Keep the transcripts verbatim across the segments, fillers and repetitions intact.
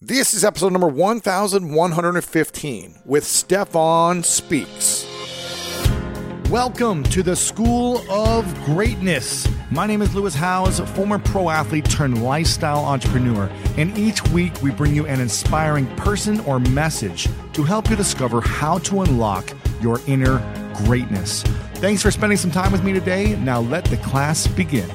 This is episode number one thousand one hundred fifteen with Stefan Speaks. Welcome to the School of Greatness. My name is Lewis Howes, former pro athlete turned lifestyle entrepreneur, and each week we bring you an inspiring person or message to help you discover how to unlock your inner greatness. Thanks for spending some time with me today. Now let the class begin.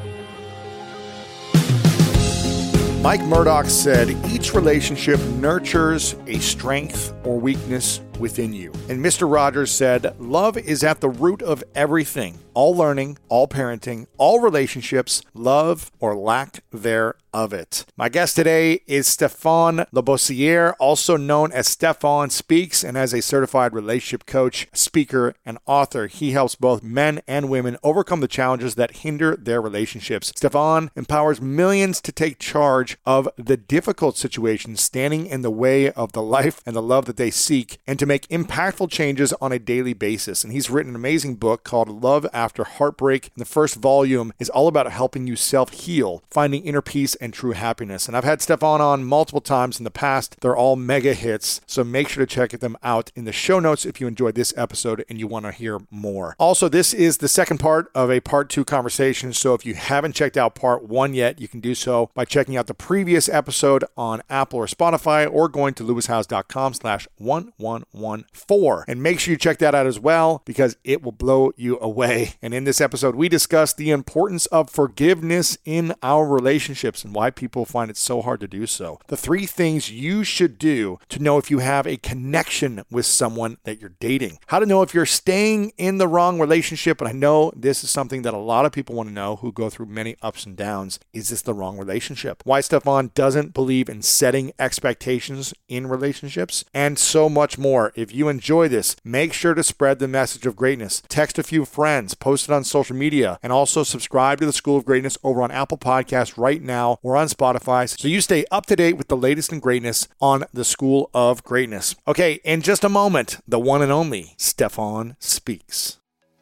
Mike Murdock said, each relationship nurtures a strength or weakness within you. And Mister Rogers said, love is at the root of everything. All learning, all parenting, all relationships, love or lack thereof it. My guest today is Stefan Labossiere, also known as Stefan Speaks, and as a certified relationship coach, speaker, and author, he helps both men and women overcome the challenges that hinder their relationships. Stefan empowers millions to take charge of the difficult situations standing in the way of the life and the love that they seek, and to make impactful changes on a daily basis. And he's written an amazing book called Love After Heartbreak. And the first volume is all about helping you self-heal, finding inner peace and true happiness. And I've had Stefan on multiple times in the past. They're all mega hits. So make sure to check them out in the show notes if you enjoyed this episode and you want to hear more. Also, this is the second part of a part two conversation. So if you haven't checked out part one yet, you can do so by checking out the previous episode on Apple or Spotify, or going to lewishowes.com slash 1114. And make sure you check that out as well, because it will blow you away. And in this episode, we discuss the importance of forgiveness in our relationships and why people find it so hard to do so. The three things you should do to know if you have a connection with someone that you're dating. How to know if you're staying in the wrong relationship. And I know this is something that a lot of people want to know who go through many ups and downs. Is this the wrong relationship? Why Stefan doesn't believe in setting expectations in relationships, and so much more. If you enjoy this, make sure to spread the message of greatness. Text a few friends, post it on social media, and also subscribe to the School of Greatness over on Apple Podcasts right now or on Spotify, so you stay up to date with the latest in greatness on the School of Greatness. Okay, in just a moment, the one and only Stefan Speaks.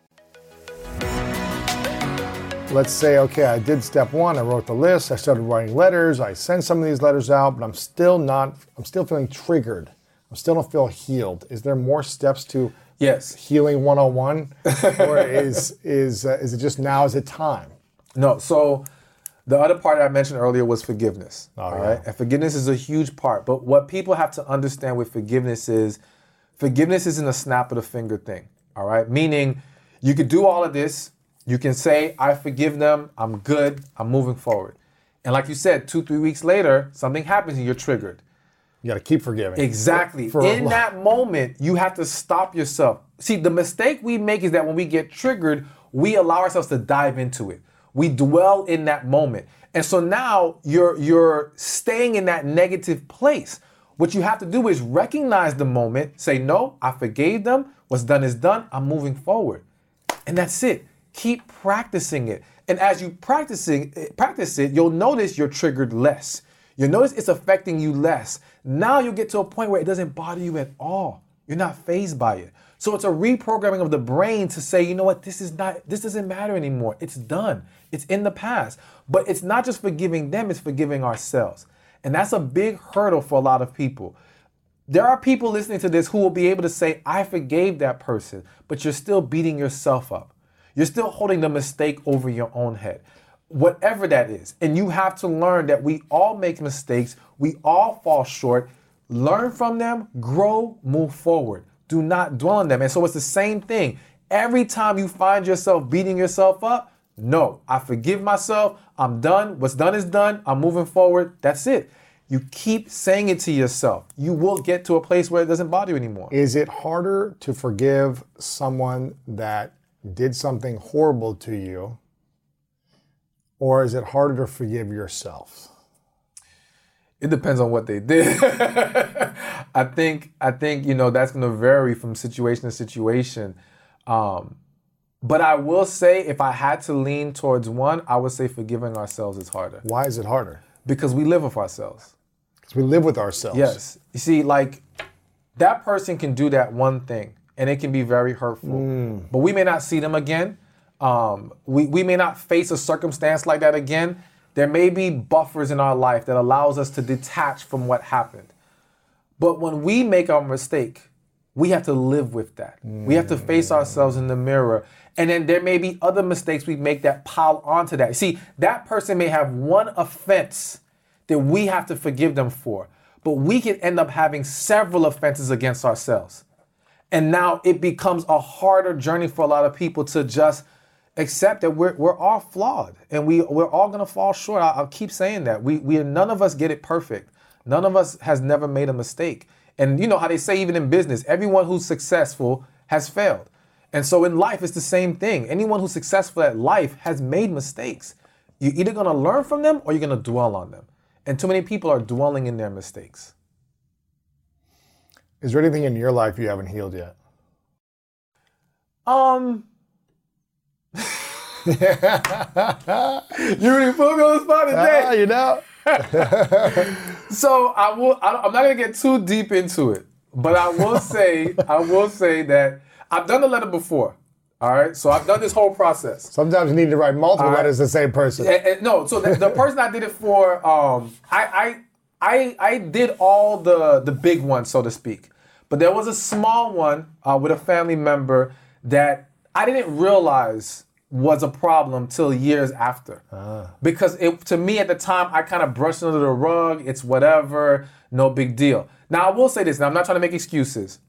Let's say, okay, I did step one, I wrote the list, I started writing letters, I sent some of these letters out, but I'm still not, I'm still feeling triggered. I still don't feel healed. Is there more steps to yes. healing one oh one? Or is is uh, is it just now is it time? No, so the other part I mentioned earlier was forgiveness. Oh, all yeah. right? And forgiveness is a huge part. But what people have to understand with forgiveness is forgiveness isn't a snap of the finger thing. All right? Meaning you could do all of this. You can say, I forgive them, I'm good, I'm moving forward. And like you said, two, three weeks later, something happens and you're triggered. You got to keep forgiving. Exactly. For In that moment, you have to stop yourself. See, the mistake we make is that when we get triggered, we allow ourselves to dive into it. We dwell in that moment. And so now you're you're staying in that negative place. What you have to do is recognize the moment, say, no, I forgave them, what's done is done, I'm moving forward. And that's it. Keep practicing it. And as you practicing practice it, you'll notice you're triggered less. You'll notice it's affecting you less. Now you'll get to a point where it doesn't bother you at all. You're not fazed by it. So it's a reprogramming of the brain to say, you know what, this is not, this doesn't matter anymore. It's done. It's in the past. But it's not just forgiving them, it's forgiving ourselves. And that's a big hurdle for a lot of people. There are people listening to this who will be able to say, I forgave that person, but you're still beating yourself up. You're still holding the mistake over your own head, whatever that is. And you have to learn that we all make mistakes. We all fall short. Learn from them, grow, move forward. Do not dwell on them. And so it's the same thing. Every time you find yourself beating yourself up, no, I forgive myself. I'm done. What's done is done. I'm moving forward. That's it. You keep saying it to yourself. You will get to a place where it doesn't bother you anymore. Is it harder to forgive someone that did something horrible to you, or is it harder to forgive yourself? It depends on what they did. I think, I think, you know, that's going to vary from situation to situation. Um, but I will say, if I had to lean towards one, I would say forgiving ourselves is harder. Why is it harder? Because we live with ourselves. Because we live with ourselves. Yes. You see, like, that person can do that one thing, and it can be very hurtful. Mm. But we may not see them again. Um, we, we may not face a circumstance like that again. There may be buffers in our life that allows us to detach from what happened. But when we make our mistake, we have to live with that. Mm. We have to face ourselves in the mirror. And then there may be other mistakes we make that pile onto that. See, that person may have one offense that we have to forgive them for, but we can end up having several offenses against ourselves. And now it becomes a harder journey for a lot of people to just accept that we're we're all flawed and we we're all gonna fall short. I'll, I'll keep saying that. We we none of us get it perfect. None of us has never made a mistake. And you know how they say even in business, everyone who's successful has failed. And so in life, it's the same thing. Anyone who's successful at life has made mistakes. You're either gonna learn from them or you're gonna dwell on them. And too many people are dwelling in their mistakes. Is there anything in your life you haven't healed yet? Um. You really put me on the spot today. Ah, you know. So I will. I, I'm not gonna get too deep into it, but I will say, I will say that I've done the letter before. All right, so I've done this whole process. Sometimes you need to write multiple right. letters to the same person. And, and, no, so the, the person I did it for, um, I, I, I, I did all the the big ones, so to speak. But there was a small one uh, with a family member that I didn't realize was a problem till years after. Ah. Because it, to me at the time, I kind of brushed under the rug. It's whatever, no big deal. Now I will say this, and I'm not trying to make excuses.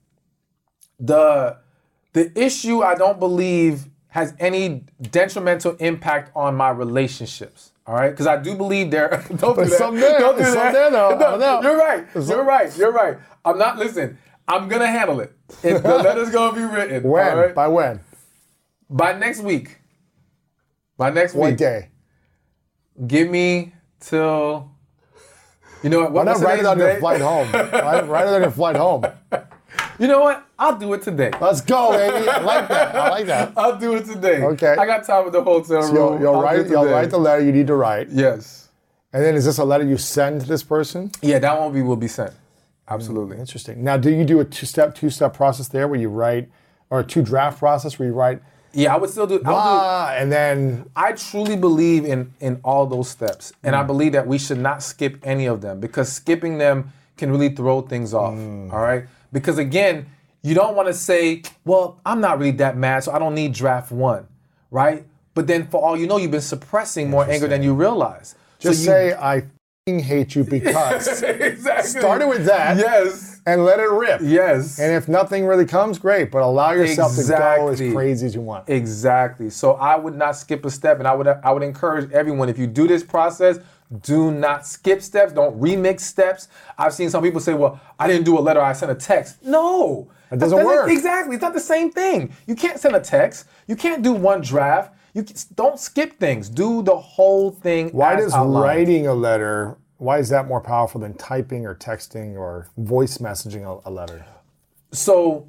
The the issue I don't believe has any detrimental impact on my relationships. All right, because I do believe there. Don't do that. Some there, don't do some that. there though. No, no. You're right. You're right. You're right. I'm not. Listen. I'm gonna handle it. If the letter's gonna be written. When? All right? By when? By next week. By next what week. What day? Give me till. You know what? Why not write it on day? your flight home? Write, write it on your flight home. You know what? I'll do it today. Let's go, baby. I like that. I like that. I'll do it today. Okay. I got time with the hotel room. So you'll, you'll write. You'll write the letter you need to write. Yes. And then is this a letter you send to this person? Yeah, that one will be sent. Absolutely. Interesting. Now, do you do a two-step, two-step process there where you write, or a two-draft process where you write? Yeah, I would still do. Ah, do, and then I truly believe in in all those steps, and mm. I believe that we should not skip any of them because skipping them can really throw things off. Mm. All right, because again, you don't want to say, "Well, I'm not really that mad, so I don't need draft one," right? But then, for all you know, you've been suppressing more anger than you realize. Just so say you, I. hate you because exactly. Started with that, yes, and let it rip, yes. And if nothing really comes, great, but allow yourself exactly. to go as crazy as you want. Exactly. So I would not skip a step, and I would I would encourage everyone, if you do this process, do not skip steps. Don't remix steps. I've seen some people say, "Well, I didn't do a letter. I sent a text." No, it doesn't, doesn't work. Exactly. It's not the same thing. You can't send a text. You can't do one draft. You can, don't skip things. Do the whole thing. Why as does outlined. writing a letter? Why is that more powerful than typing or texting or voice messaging a, a letter? So,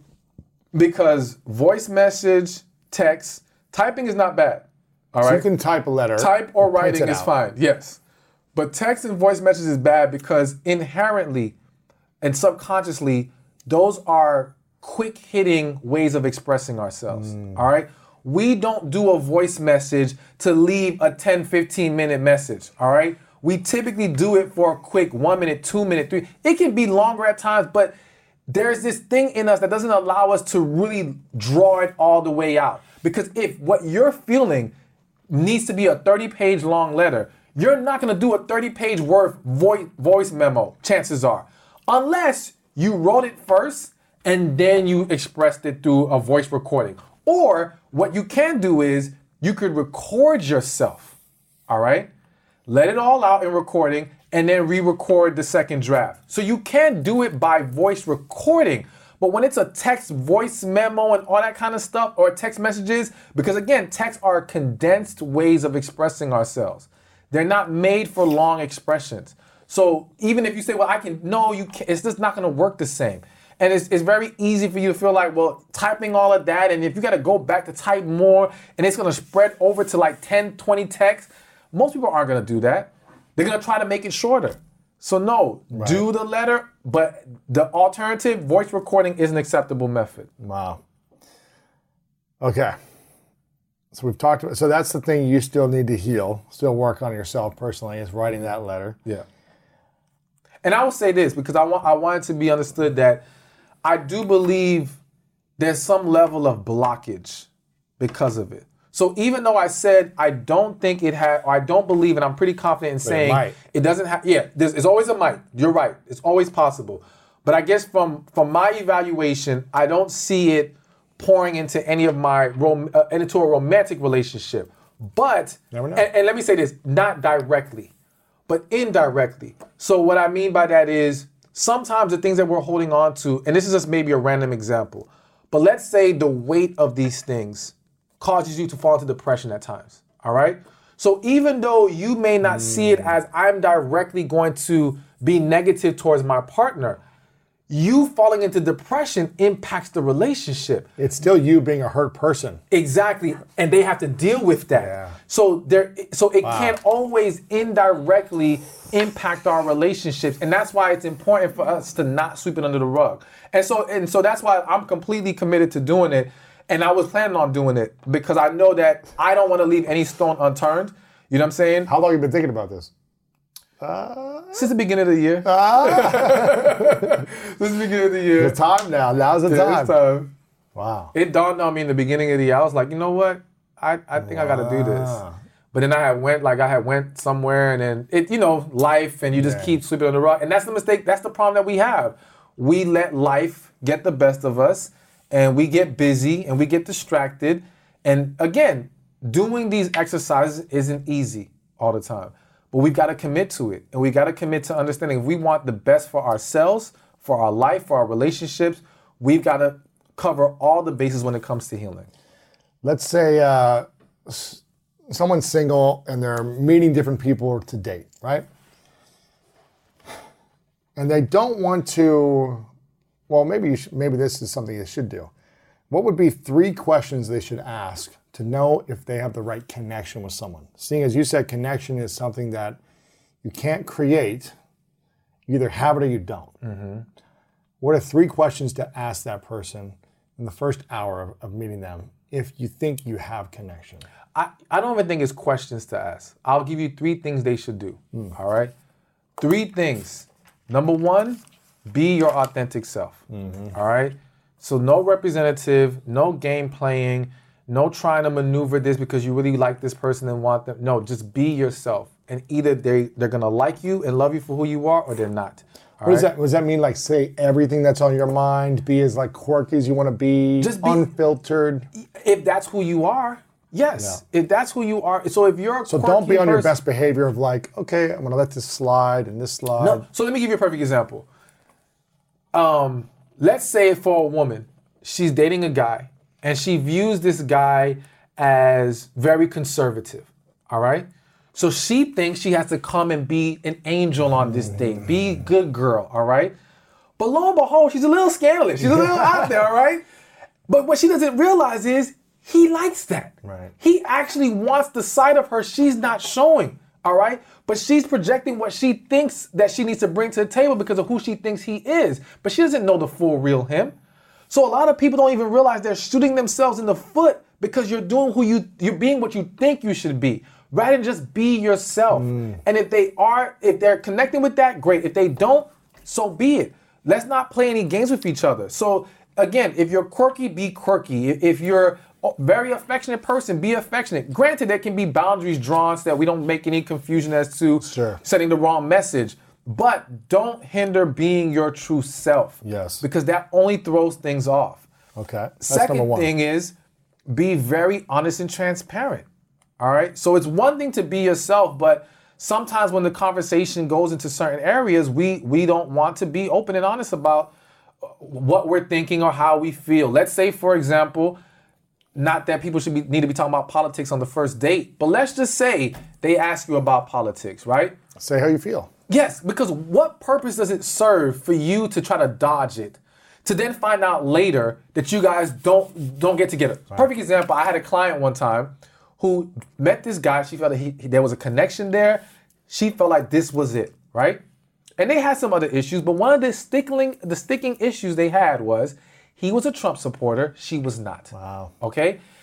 because voice message, text, typing is not bad. All so right. You can type a letter. Type or writing is out. fine. Yes, but text and voice message is bad because inherently and subconsciously, those are quick hitting ways of expressing ourselves. Mm. All right. We don't do a voice message to leave a ten, fifteen minute message. All right. We typically do it for a quick one minute, two minute, three. It can be longer at times, but there's this thing in us that doesn't allow us to really draw it all the way out. Because if what you're feeling needs to be a thirty page long letter, you're not gonna do a thirty page worth voice, voice memo, chances are. Unless you wrote it first and then you expressed it through a voice recording. Or what you can do is you could record yourself, all right? Let it all out in recording and then re-record the second draft. So you can do it by voice recording. But when it's a text voice memo and all that kind of stuff, or text messages, because again, texts are condensed ways of expressing ourselves. They're not made for long expressions. So even if you say, well, I can, no, you can't, it's just not gonna work the same. And it's, it's very easy for you to feel like, well, typing all of that, and if you gotta go back to type more, and it's gonna spread over to like ten, twenty texts, most people aren't gonna do that. They're gonna try to make it shorter. So no, right. Do the letter, but the alternative, voice recording, is an acceptable method. Wow. Okay. So we've talked about, so that's the thing you still need to heal, still work on yourself personally, is writing that letter. Yeah. And I will say this because I want I want it to be understood that I do believe there's some level of blockage because of it. So even though I said I don't think it had, or I don't believe, and I'm pretty confident in saying it, might. it doesn't have, yeah, there's, it's always a might. You're right. It's always possible. But I guess from from my evaluation, I don't see it pouring into any of my, rom- uh, into a romantic relationship. But, Never know. And, and let me say this, not directly, but indirectly. So what I mean by that is sometimes the things that we're holding on to, and this is just maybe a random example, but let's say the weight of these things causes you to fall into depression at times, all right? So even though you may not mm. see it as I'm directly going to be negative towards my partner, you falling into depression impacts the relationship. It's still you being a hurt person. Exactly, and they have to deal with that. Yeah. So there, so it Wow. can always indirectly impact our relationships, and that's why it's important for us to not sweep it under the rug. And so, and so that's why I'm completely committed to doing it, and I was planning on doing it because I know that I don't want to leave any stone unturned. You know what I'm saying? How long have you been thinking about this? Uh, Since the beginning of the year. uh, Since the beginning of the year. the time now. Now's the Yeah, time. it's time. Wow. It dawned on me in the beginning of the year. I was like, you know what? I, I think I got to do this. Wow. But then I had went, like I had went somewhere and then it, you know, life and you just Yeah. keep sweeping on the rug. And that's the mistake. That's the problem that we have. We let life get the best of us and we get busy and we get distracted. And again, doing these exercises isn't easy all the time. But we've got to commit to it. And we got to commit to understanding if we want the best for ourselves, for our life, for our relationships, we've got to cover all the bases when it comes to healing. Let's say uh, s- someone's single and they're meeting different people to date, right? And they don't want to, well, maybe you should, maybe this is something they should do. What would be three questions they should ask to know if they have the right connection with someone? Seeing as you said, connection is something that you can't create. You either have it or you don't. Mm-hmm. What are three questions to ask that person in the first hour of, of meeting them if you think you have connection? I, I don't even think it's questions to ask. I'll give you three things they should do, mm. all right? Three things. Number one, be your authentic self, mm-hmm. all right? So no representative, no game playing, no trying to maneuver this because you really like this person and want them. No, just be yourself. And either they, they're going to like you and love you for who you are or they're not. What does that, what does that mean? Like say everything that's on your mind, be as like quirky as you want to be, Just be unfiltered. If that's who you are, yes. Yeah. If that's who you are. So if you're a So don't be on person, your best behavior of like, okay, I'm going to let this slide and this slide. No. So let me give you a perfect example. Um, let's say for a woman, she's dating a guy and she views this guy as very conservative, all right? So she thinks she has to come and be an angel on this date, be a good girl, all right? But lo and behold, she's a little scandalous. She's a little out there, all right? But what she doesn't realize is he likes that. Right. He actually wants the side of her she's not showing, all right? But she's projecting what she thinks that she needs to bring to the table because of who she thinks he is. But she doesn't know the full real him. So a lot of people don't even realize they're shooting themselves in the foot because you're doing who you, you're being what you think you should be, rather than just be yourself. Mm. And if they are, if they're connecting with that, great. If they don't, so be it. Let's not play any games with each other. So again, if you're quirky, be quirky. If you're a very affectionate person, be affectionate. Granted, there can be boundaries drawn so that we don't make any confusion as to sure. sending the wrong message. But don't hinder being your true self. Yes. Because that only throws things off. Okay. That's Second number one. thing is be very honest and transparent. All right. So it's one thing to be yourself, but sometimes when the conversation goes into certain areas, we we don't want to be open and honest about what we're thinking or how we feel. Let's say, for example, not that people should be, need to be talking about politics on the first date, but let's just say they ask you about politics, right? Say how you feel. Yes, because what purpose does it serve for you to try to dodge it, to then find out later that you guys don't don't get together? Right. Perfect example, I had a client one time who met this guy. She felt that he, there was a connection there. She felt like this was it, right? And they had some other issues, but one of the sticking, the sticking issues they had was he was a Trump supporter, she was not. Wow. Okay?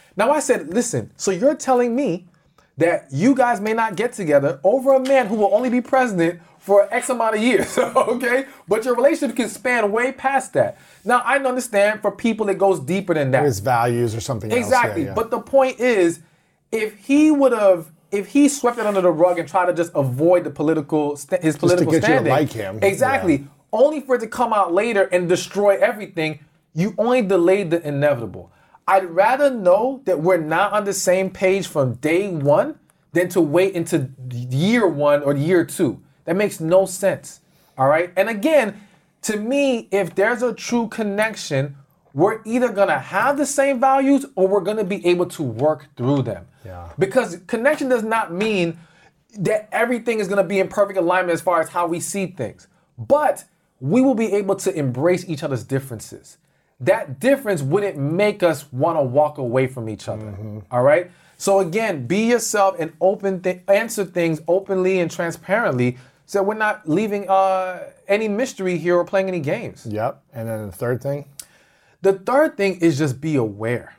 Now I said, listen, so you're telling me that you guys may not get together over a man who will only be president for X amount of years, okay? But your relationship can span way past that. Now, I understand for people it goes deeper than that. His values or something Exactly. else. Yeah, yeah. But the point is, if he would have, if he swept it under the rug and tried to just avoid the political, st- his political to get standing, you to like him. Exactly. Yeah. Only for it to come out later and destroy everything, you only delayed the inevitable. I'd rather know that we're not on the same page from day one than to wait into year one or year two. That makes no sense. All right. And again, to me, if there's a true connection, we're either going to have the same values or we're going to be able to work through them. Yeah. Because connection does not mean that everything is going to be in perfect alignment as far as how we see things. But we will be able to embrace each other's differences. That difference wouldn't make us want to walk away from each other. Mm-hmm. All right. So again, be yourself and open th- answer things openly and transparently, so we're not leaving uh, any mystery here or playing any games. Yep. And then the third thing? The third thing is just be aware.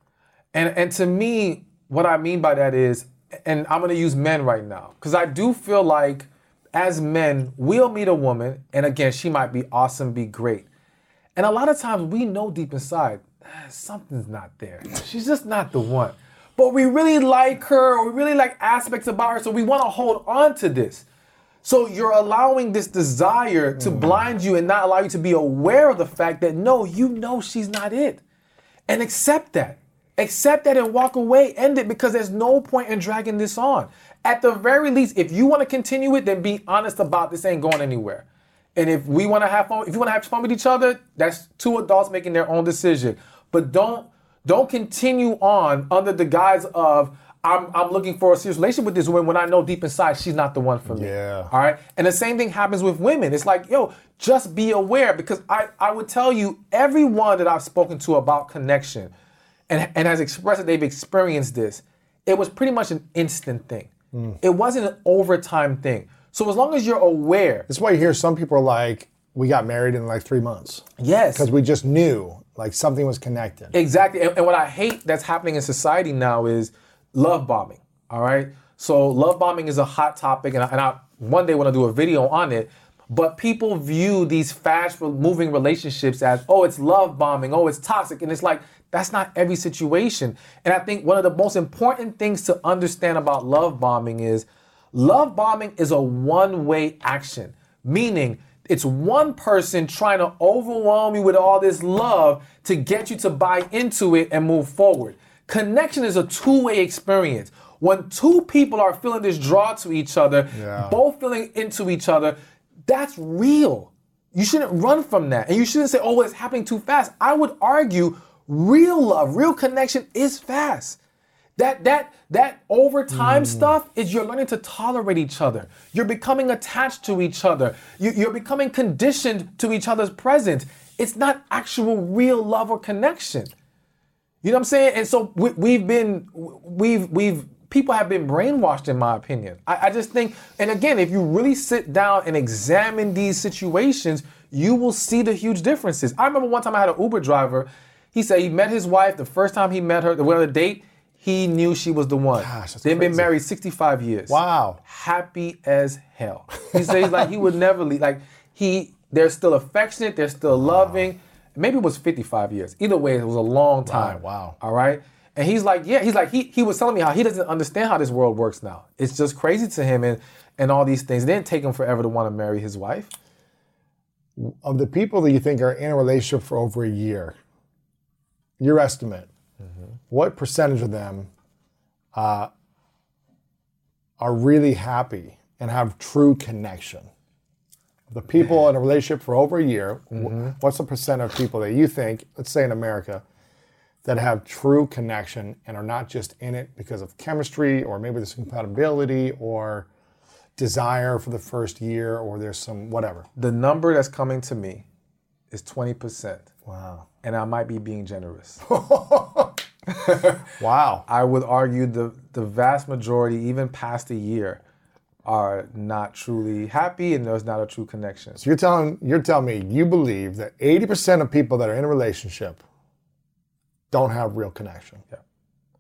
And and to me, what I mean by that is, and I'm going to use men right now, because I do feel like as men, we'll meet a woman, and again, she might be awesome, be great. And a lot of times we know deep inside, ah, something's not there. She's just not the one. But we really like her, or we really like aspects about her, so we want to hold on to this. So you're allowing this desire to mm. blind you and not allow you to be aware of the fact that, no, you know she's not it. And accept that. Accept that and walk away, end it, because there's no point in dragging this on. At the very least, if you want to continue it, then be honest about this ain't going anywhere. And if we want to have fun, if you want to have fun with each other, that's two adults making their own decision. But don't don't continue on under the guise of, I'm I'm looking for a serious relationship with this woman when I know deep inside she's not the one for me. Yeah. All right. And the same thing happens with women. It's like, yo, just be aware, because I, I would tell you, everyone that I've spoken to about connection and, and has expressed that they've experienced this, it was pretty much an instant thing. Mm. It wasn't an overtime thing. So as long as you're aware. That's why you hear some people are like, we got married in like three months. Yes. Because we just knew like something was connected. Exactly. And, and what I hate that's happening in society now is love bombing. All right. So love bombing is a hot topic, and I, and I one day want to do a video on it. But people view these fast moving relationships as, oh, it's love bombing. Oh, it's toxic. And it's like, that's not every situation. And I think one of the most important things to understand about love bombing is love bombing is a one-way action, meaning it's one person trying to overwhelm you with all this love to get you to buy into it and move forward. Connection is a two-way experience. When two people are feeling this draw to each other, yeah. both feeling into each other, that's real. You shouldn't run from that. And you shouldn't say, oh, it's happening too fast. I would argue real love, real connection is fast. That that that over time mm. stuff is you're learning to tolerate each other. You're becoming attached to each other. You, you're becoming conditioned to each other's presence. It's not actual real love or connection. You know what I'm saying? And so we, we've been, we've, we've, people have been brainwashed, in my opinion. I, I just think, and again, if you really sit down and examine these situations, you will see the huge differences. I remember one time I had an Uber driver. He said he met his wife. The first time he met her, they went on a date, he knew she was the one. Gosh, that's They've crazy. been married sixty-five years. Wow. Happy as hell. He says like he would never leave. Like he, they're still affectionate. They're still loving. Maybe it was fifty-five years. Either way, it was a long time. Wow. wow. All right. And he's like, yeah, he's like, he he was telling me how he doesn't understand how this world works now. It's just crazy to him and, and all these things. It didn't take him forever to want to marry his wife. Of the people that you think are in a relationship for over a year, your estimate, mm-hmm. what percentage of them uh, are really happy and have true connection? The people in a relationship for over a year, mm-hmm. what's the percent of people that you think, let's say in America, that have true connection and are not just in it because of chemistry or maybe there's compatibility or desire for the first year or there's some whatever? The number that's coming to me is twenty percent. Wow. And I might be being generous. Wow. I would argue the, the vast majority, even past a year, are not truly happy and there's not a true connection. So you're telling you're telling me you believe that eighty percent of people that are in a relationship don't have real connection. Yeah.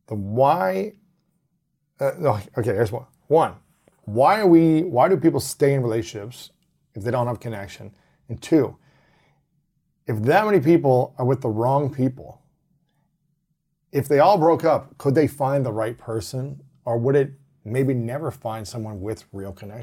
the why. Uh, no, okay, here's one. One, why are we? Why do people stay in relationships if they don't have connection? And two, if that many people are with the wrong people, if they all broke up, could they find the right person, or would it maybe never find someone with real connection?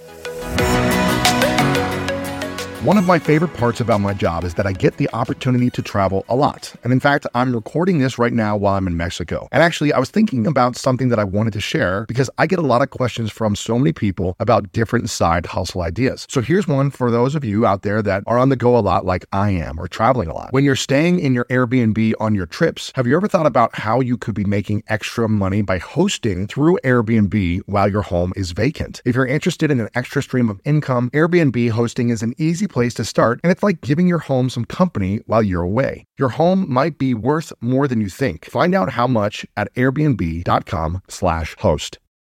One of my favorite parts about my job is that I get the opportunity to travel a lot. And in fact, I'm recording this right now while I'm in Mexico. And actually, I was thinking about something that I wanted to share because I get a lot of questions from so many people about different side hustle ideas. So here's one for those of you out there that are on the go a lot like I am or traveling a lot. When you're staying in your Airbnb on your trips, have you ever thought about how you could be making extra money by hosting through Airbnb while your home is vacant? If you're interested in an extra stream of income, Airbnb hosting is an easy place to start, and it's like giving your home some company while you're away. Your home might be worth more than you think. Find out how much at airbnb.com slash host.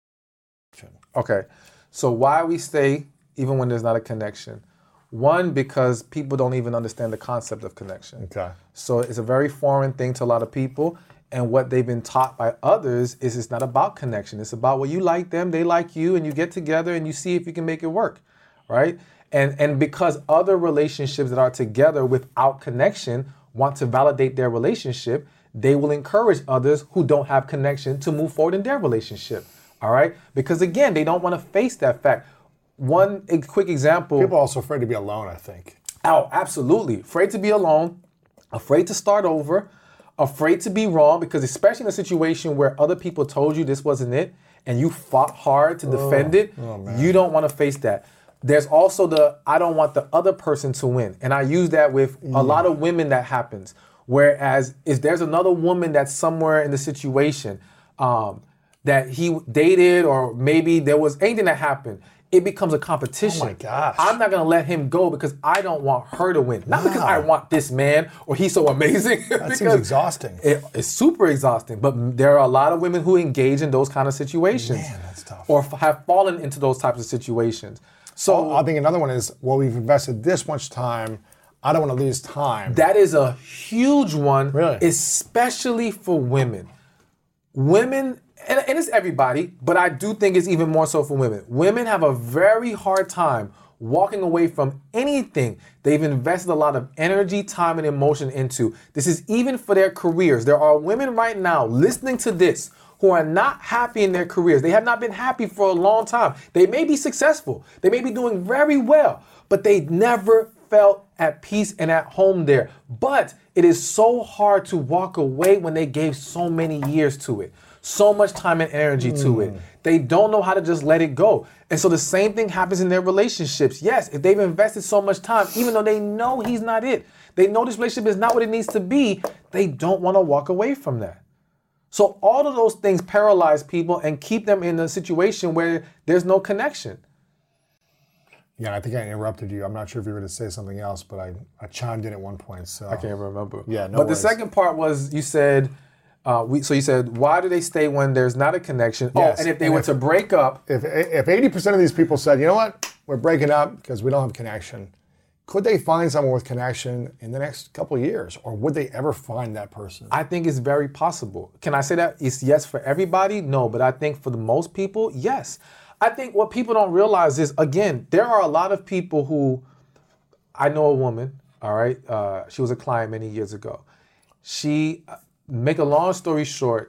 Okay, so why we stay even when there's not a connection? One, because people don't even understand the concept of connection. Okay. So it's a very foreign thing to a lot of people, and what they've been taught by others is it's not about connection. It's about, well, you like them, they like you, and you get together and you see if you can make it work, right? And and because other relationships that are together without connection want to validate their relationship, they will encourage others who don't have connection to move forward in their relationship. All right? Because again, they don't want to face that fact. One a quick example. People are also afraid to be alone, I think. Oh, absolutely. Afraid to be alone, afraid to start over, afraid to be wrong, because especially in a situation where other people told you this wasn't it and you fought hard to defend oh, it, oh, you don't want to face that. There's also the, I don't want the other person to win. And I use that with a lot of women that happens. Whereas if there's another woman that's somewhere in the situation um, that he dated, or maybe there was anything that happened, it becomes a competition. Oh my gosh. I'm not going to let him go because I don't want her to win. Not wow. because I want this man or he's so amazing. That seems exhausting. It, it's super exhausting. But there are a lot of women who engage in those kind of situations. Man, that's tough. Or f- have fallen into those types of situations. So I think another one is, well, we've invested this much time. I don't want to lose time. That is a huge one, really? Especially for women. Women, and, and it's everybody, but I do think it's even more so for women. Women have a very hard time walking away from anything they've invested a lot of energy, time, and emotion into. This is even for their careers. There are women right now listening to this who are not happy in their careers. They have not been happy for a long time. They may be successful. They may be doing very well, but they never felt at peace and at home there. But it is so hard to walk away when they gave so many years to it, so much time and energy mm. to it. They don't know how to just let it go. And so the same thing happens in their relationships. Yes, if they've invested so much time, even though they know he's not it, they know this relationship is not what it needs to be, they don't want to walk away from that. So all of those things paralyze people and keep them in a situation where there's no connection. Yeah, I think I interrupted you. I'm not sure if you were going to say something else, but I, I chimed in at one point. So I can't remember. Yeah, no But worries. The second part was you said, uh, we, so you said, why do they stay when there's not a connection? Yes. Oh, and if they and were if, to break up. If if eighty percent of these people said, you know what, we're breaking up because we don't have connection, could they find someone with connection in the next couple of years? Or would they ever find that person? I think it's very possible. Can I say that it's yes for everybody? No, but I think for the most people, yes. I think what people don't realize is, again, there are a lot of people who, I know a woman, all right? Uh, she was a client many years ago. She, make a long story short,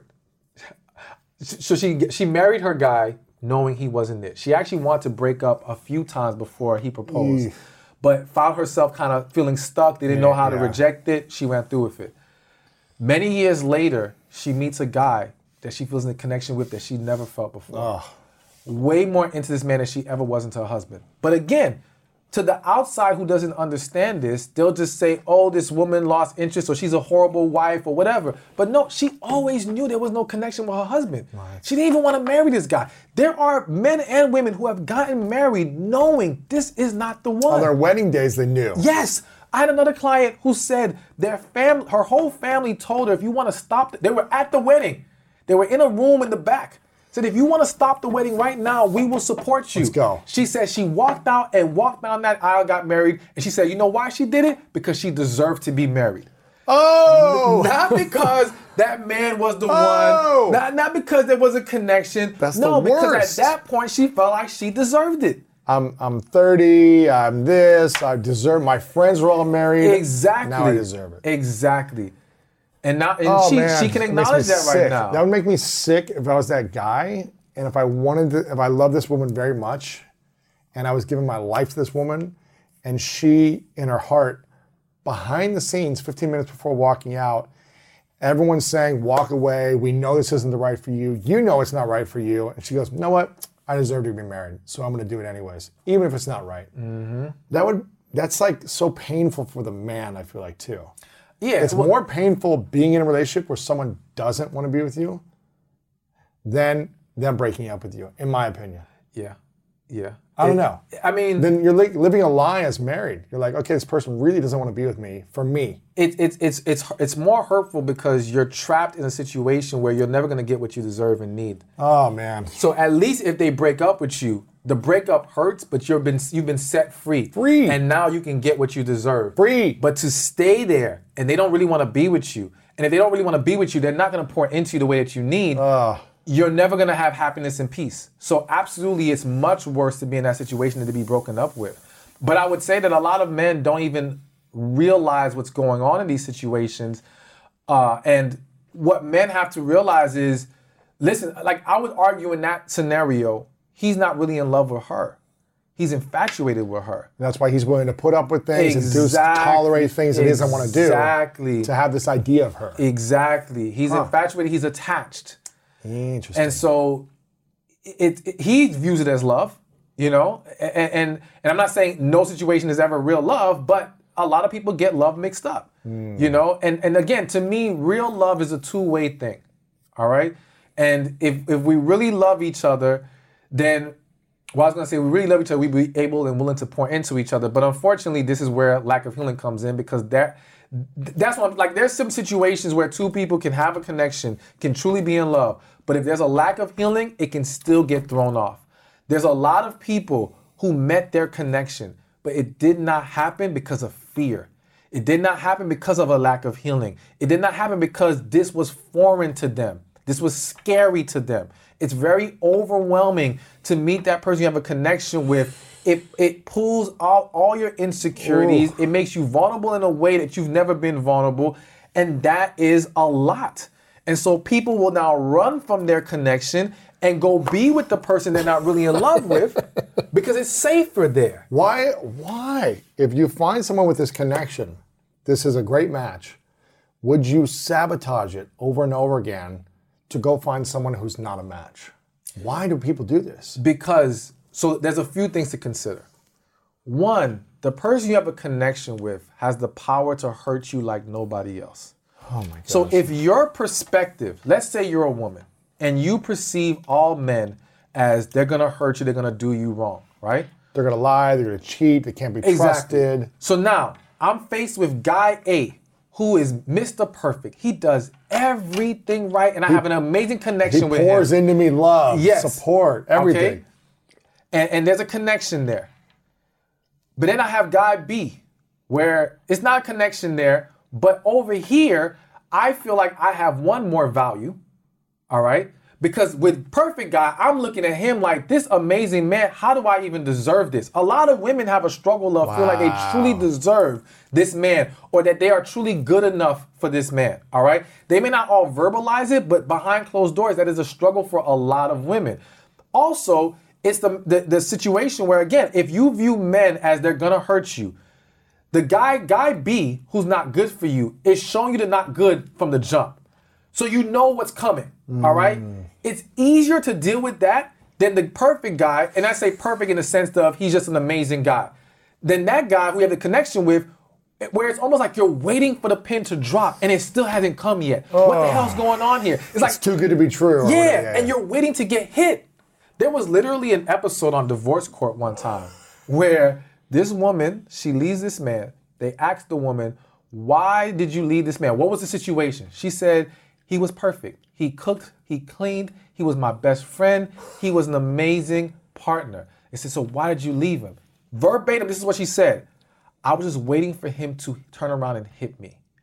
so she she married her guy knowing he wasn't it. She actually wanted to break up a few times before he proposed. Mm. But found herself kind of feeling stuck, didn't yeah, know how yeah. to reject it. She went through with it. Many years later, she meets a guy that she feels in a connection with that she never felt before. Oh. Way more into this man than she ever was into her husband. But again, to the outside who doesn't understand this, they'll just say, oh, this woman lost interest or she's a horrible wife or whatever. But no, she always knew there was no connection with her husband. Right. She didn't even want to marry this guy. There are men and women who have gotten married knowing this is not the one. On their wedding days, they knew. Yes. I had another client who said their family, her whole family told her, if you want to stop, the, they were at the wedding. They were in a room in the back. Said, if you want to stop the wedding right now, we will support you. Let's go. She said she walked out and walked down that aisle, got married. And she said, you know why she did it? Because she deserved to be married. Oh! Not because that man was the Oh! one. Not, not because there was a connection. That's no, the because worst. at that point she felt like she deserved it. I'm I'm thirty, I'm this, I deserve, my friends are all married. Exactly. Now I deserve it. Exactly. And now and Oh, she man. she can It makes acknowledge me that right sick. now. That would make me sick if I was that guy, and if I wanted to, if I love this woman very much, and I was giving my life to this woman, and she, in her heart, behind the scenes, fifteen minutes before walking out, everyone's saying, walk away, we know this isn't the right for you, you know it's not right for you, and she goes, you know what, I deserve to be married, so I'm going to do it anyways, even if it's not right. Mm-hmm. That would, that's like so painful for the man, I feel like, too. Yeah, It's well, more painful being in a relationship where someone doesn't want to be with you than them breaking up with you, in my opinion. Yeah. Yeah. I don't It- know. I mean, Then you're li- living a lie as married. You're like, okay, this person really doesn't want to be with me for me. It, it's it's it's it's more hurtful because you're trapped in a situation where you're never going to get what you deserve and need. Oh, man. So at least if they break up with you, the breakup hurts, but you've been you've been set free. Free. And now you can get what you deserve. Free. But to stay there and they don't really want to be with you, and if they don't really want to be with you, they're not going to pour into you the way that you need. Ugh. You're never going to have happiness and peace. So absolutely, it's much worse to be in that situation than to be broken up with. But I would say that a lot of men don't even realize what's going on in these situations. Uh, and what men have to realize is, listen, like I would argue in that scenario, he's not really in love with her. He's infatuated with her. That's why he's willing to put up with things and do, Exactly. tolerate things that he doesn't want to do. Exactly. To have this idea of her. Exactly. He's infatuated. He's attached. Interesting. And so it, it he views it as love, you know, and, and and I'm not saying no situation is ever real love, but a lot of people get love mixed up, Mm. you know, and and again, to me, real love is a two-way thing, all right? And if if we really love each other, then well, I was gonna say we really love each other, we'd be able and willing to pour into each other. But unfortunately, this is where lack of healing comes in because that that's what like there's some situations where two people can have a connection, can truly be in love. But if there's a lack of healing, it can still get thrown off. There's a lot of people who met their connection, but it did not happen because of fear. It did not happen because of a lack of healing. It did not happen because this was foreign to them. This was scary to them. It's very overwhelming to meet that person you have a connection with. It it pulls out all your insecurities. Ooh. It makes you vulnerable in a way that you've never been vulnerable. And that is a lot. And so people will now run from their connection and go be with the person they're not really in love with because it's safer there. Why? Why? If you find someone with this connection, this is a great match, would you sabotage it over and over again to go find someone who's not a match? Why do people do this? Because, so there's a few things to consider. One, the person you have a connection with has the power to hurt you like nobody else. Oh my God. So if your perspective, let's say you're a woman, and you perceive all men as they're gonna hurt you, they're gonna do you wrong, right? they're gonna lie, they're gonna cheat, they can't be trusted. So now I'm faced with guy A, who is Mister Perfect. He does everything right, and I have an amazing He connection with him. pours into me love, Yes. support, everything. Okay? And, and there's a connection there. But then I have guy B, where it's not a connection there, but over here, I feel like I have one more value, all right? Because with perfect guy, I'm looking at him like this amazing man. How do I even deserve this? A lot of women have a struggle of feel like they truly deserve this man or that they are truly good enough for this man, all right? They may not all verbalize it, but behind closed doors, that is a struggle for a lot of women. Also, it's the, the, the situation where, again, if you view men as they're gonna hurt you, the guy, guy B, who's not good for you, is showing you the not good from the jump. So you know what's coming, mm. all right? It's easier to deal with that than the perfect guy, and I say perfect in the sense of he's just an amazing guy, than that guy who you have the connection with, where it's almost like you're waiting for the pin to drop and it still hasn't come yet. Oh. What the hell's going on here? It's, It's like too good to be true. yeah, yeah, yeah, and you're waiting to get hit. There was literally an episode on Divorce Court one time where this woman, she leaves this man. They asked the woman, why did you leave this man? What was the situation? She said, he was perfect. He cooked, he cleaned, he was my best friend. He was an amazing partner. They said, so why did you leave him? Verbatim, this is what she said. I was just waiting for him to turn around and hit me.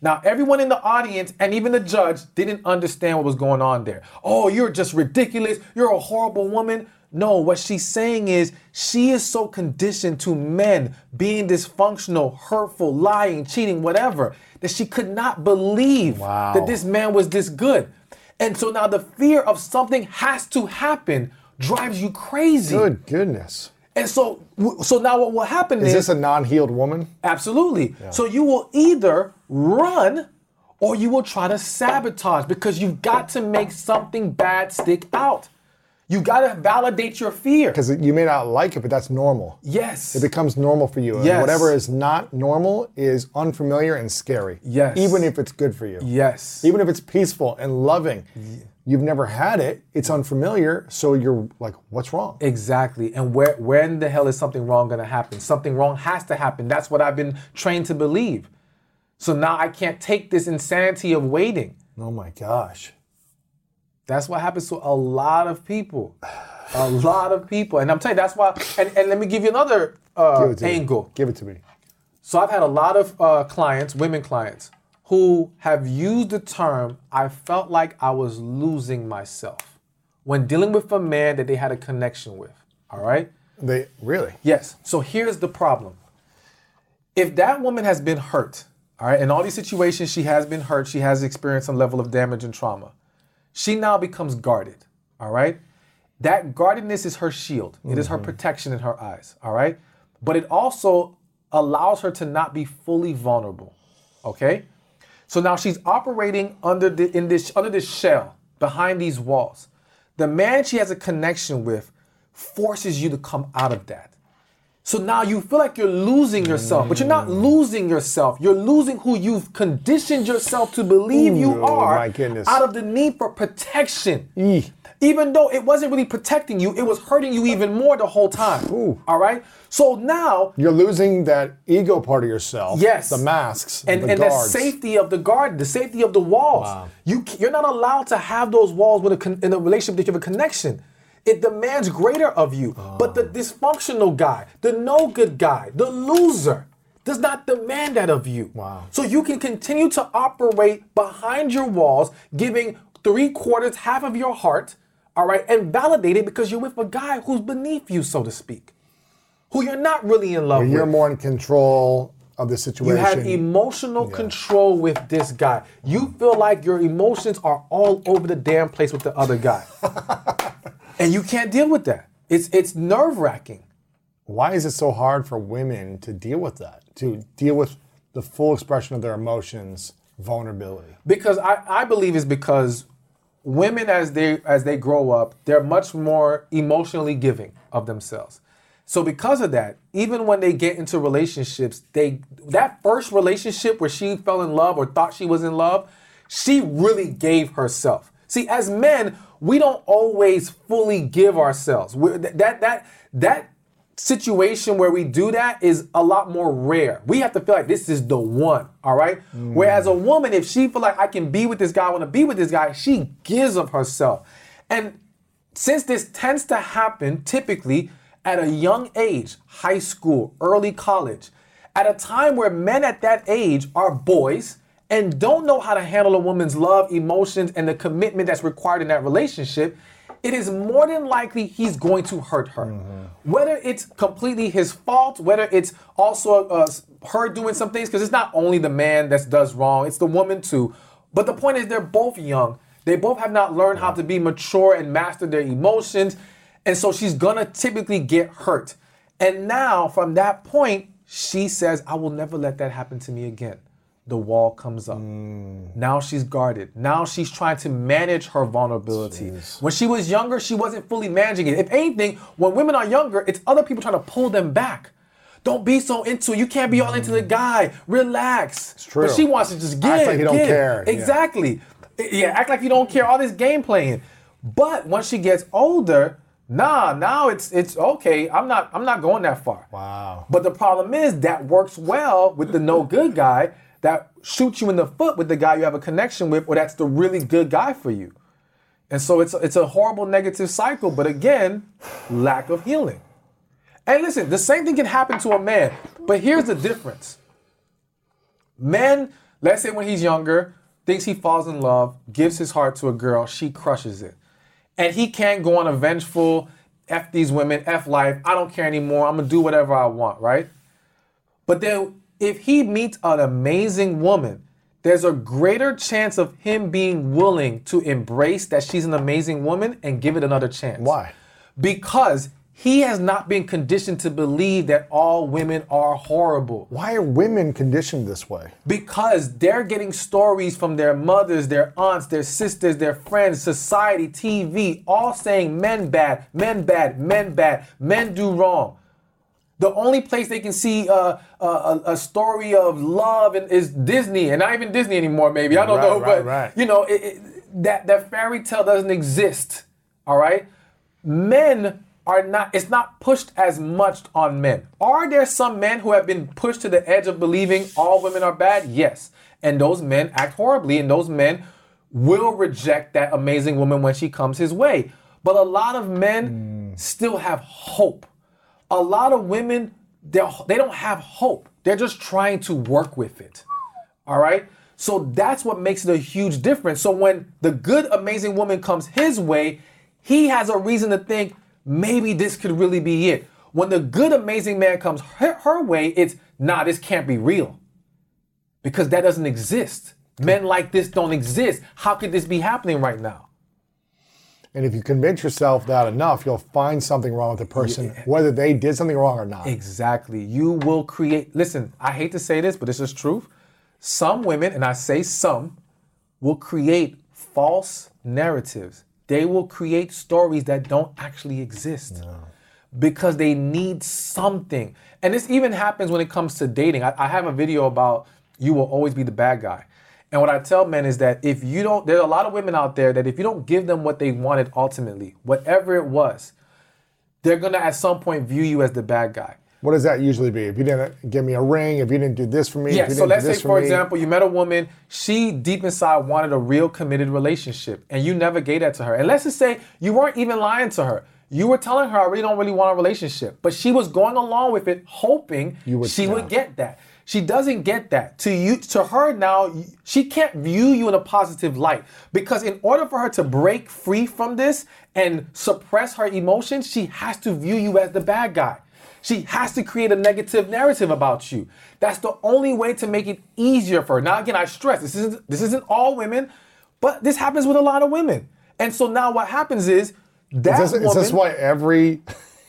Now, everyone in the audience and even the judge didn't understand what was going on there. Oh, you're just ridiculous. You're a horrible woman. No, what she's saying is she is so conditioned to men being dysfunctional, hurtful, lying, cheating, whatever, that she could not believe Wow. that this man was this good. And so now the fear of something has to happen drives you crazy. Good goodness. And so, so now what will happen is, Is this a non-healed woman? absolutely. So you will either run or you will try to sabotage because you've got to make something bad stick out. You got to validate your fear. Because you may not like it, but that's normal. Yes. It becomes normal for you. And Yes. whatever is not normal is unfamiliar and scary. Yes. Even if it's good for you. Yes. Even if it's peaceful and loving. You've never had it. It's unfamiliar. So you're like, what's wrong? Exactly. And where, where in the hell is something wrong going to happen? Something wrong has to happen. That's what I've been trained to believe. So now I can't take this insanity of waiting. Oh my gosh. That's what happens to a lot of people. A lot of people. And I'm telling you, that's why. And, and let me give you another uh, Give it to angle. me. Give it to me. So I've had a lot of uh, clients, women clients, who have used the term, I felt like I was losing myself when dealing with a man that they had a connection with. All right? They really? Yes. So here's the problem. If that woman has been hurt, all right, in all these situations she has been hurt, she has experienced some level of damage and trauma, she now becomes guarded, all right? That guardedness is her shield. It is her protection in her eyes, all right? But it also allows her to not be fully vulnerable, okay? So now she's operating under the in this under this shell, behind these walls. The man she has a connection with forces you to come out of that. So now you feel like you're losing yourself, but you're not losing yourself. You're losing who you've conditioned yourself to believe you Ooh, are my goodness. out of the need for protection. Eeh. Even though it wasn't really protecting you, it was hurting you even more the whole time. Ooh. All right? So now, You're losing that ego part of yourself. Yes. The masks. and, the and the guards. safety of the garden, the safety of the walls. Wow. You, you're not allowed to have those walls with a con- in a relationship that you have a connection. It demands greater of you. But the dysfunctional guy, the no good guy, the loser, does not demand that of you. Wow. So you can continue to operate behind your walls, giving three quarters, half of your heart, all right, and validate it because you're with a guy who's beneath you, so to speak, who you're not really in love with. You're more in control of the You situation. have emotional control with this guy. You feel like your emotions are all over the damn place with the other guy. And you can't deal with that. It's it's nerve-wracking. Why is it so hard for women to deal with that? To deal with the full expression of their emotions, vulnerability? Because I, I believe it's because women as they as they grow up, they're much more emotionally giving of themselves. So because of that, even when they get into relationships, they that first relationship where she fell in love or thought she was in love, she really gave herself. See, as men, we don't always fully give ourselves. We're, that that that situation where we do that is a lot more rare. We have to feel like this is the one, all right? Mm. Whereas a woman, if she feel like I can be with this guy, I want to be with this guy, she gives of herself. And since this tends to happen typically at a young age, high school, early college, at a time where men at that age are boys and don't know how to handle a woman's love, emotions, and the commitment that's required in that relationship, it is more than likely he's going to hurt her. Mm-hmm. Whether it's completely his fault, whether it's also uh, her doing some things, because it's not only the man that does wrong, it's the woman too. But the point is they're both young. They both have not learned how to be mature and master their emotions. And so she's gonna typically get hurt. And now from that point, she says, I will never let that happen to me again. The wall comes up. Mm. Now she's guarded. Now she's trying to manage her vulnerability. Jeez. When she was younger, she wasn't fully managing it. If anything, when women are younger, it's other people trying to pull them back. Don't be so into it. You can't be all into the guy. Relax. It's true. But she wants to just give. Act like you don't give. care. Exactly. Yeah. yeah, act like you don't care. All this game playing. But once she gets older, nah, now it's it's okay. I'm not I'm not going that far. Wow. But the problem is that works well with the no good guy that shoots you in the foot with the guy you have a connection with, or that's the really good guy for you. And so it's it's a horrible negative cycle, but again, lack of healing. And listen, the same thing can happen to a man, but here's the difference. Men Let's say when he's younger, thinks he falls in love, gives his heart to a girl, she crushes it. And he can't go on a vengeful, F these women, F life, I don't care anymore, I'm gonna do whatever I want, right? But then if he meets an amazing woman, there's a greater chance of him being willing to embrace that she's an amazing woman and give it another chance. Why? Because he has not been conditioned to believe that all women are horrible. Why are women conditioned this way? Because they're getting stories from their mothers, their aunts, their sisters, their friends, society, T V, all saying men bad, men bad, men bad, men do wrong. The only place they can see uh, a, a story of love is Disney, and not even Disney anymore, maybe. I don't right, know, right, but right. you know, it, it, that, that fairy tale doesn't exist, all right? Men are not, it's not pushed as much on men. Are there some men who have been pushed to the edge of believing all women are bad? Yes. And those men act horribly, and those men will reject that amazing woman when she comes his way. But a lot of men mm. still have hope. A lot of women, they don't have hope. They're just trying to work with it. All right? So that's what makes it a huge difference. So when the good, amazing woman comes his way, he has a reason to think, maybe this could really be it. When the good, amazing man comes her, her way, it's, nah, this can't be real. Because that doesn't exist. Men like this don't exist. How could this be happening right now? And if you convince yourself that enough, you'll find something wrong with the person, yeah. whether they did something wrong or not. Exactly. You will create, listen, I hate to say this, but this is truth. Some women, and I say some, will create false narratives. They will create stories that don't actually exist no. because they need something. And this even happens when it comes to dating. I, I have a video about you will always be the bad guy. And what I tell men is that if you don't, there's a lot of women out there that if you don't give them what they wanted ultimately, whatever it was, they're going to at some point view you as the bad guy. What does that usually be? If you didn't give me a ring, if you didn't do this for me, yeah, if you so didn't let's do this say, for, for me. example, you met a woman, she deep inside wanted a real committed relationship, and you never gave that to her. And let's just say you weren't even lying to her. You were telling her, I really don't really want a relationship. But she was going along with it, hoping you would, she yeah. would get that. She doesn't get that. To you, to her now, she can't view you in a positive light. Because in order for her to break free from this and suppress her emotions, she has to view you as the bad guy. She has to create a negative narrative about you. That's the only way to make it easier for her. Now, again, I stress, this isn't, this isn't all women, but this happens with a lot of women. And so now what happens is that is this, woman... Is this why every,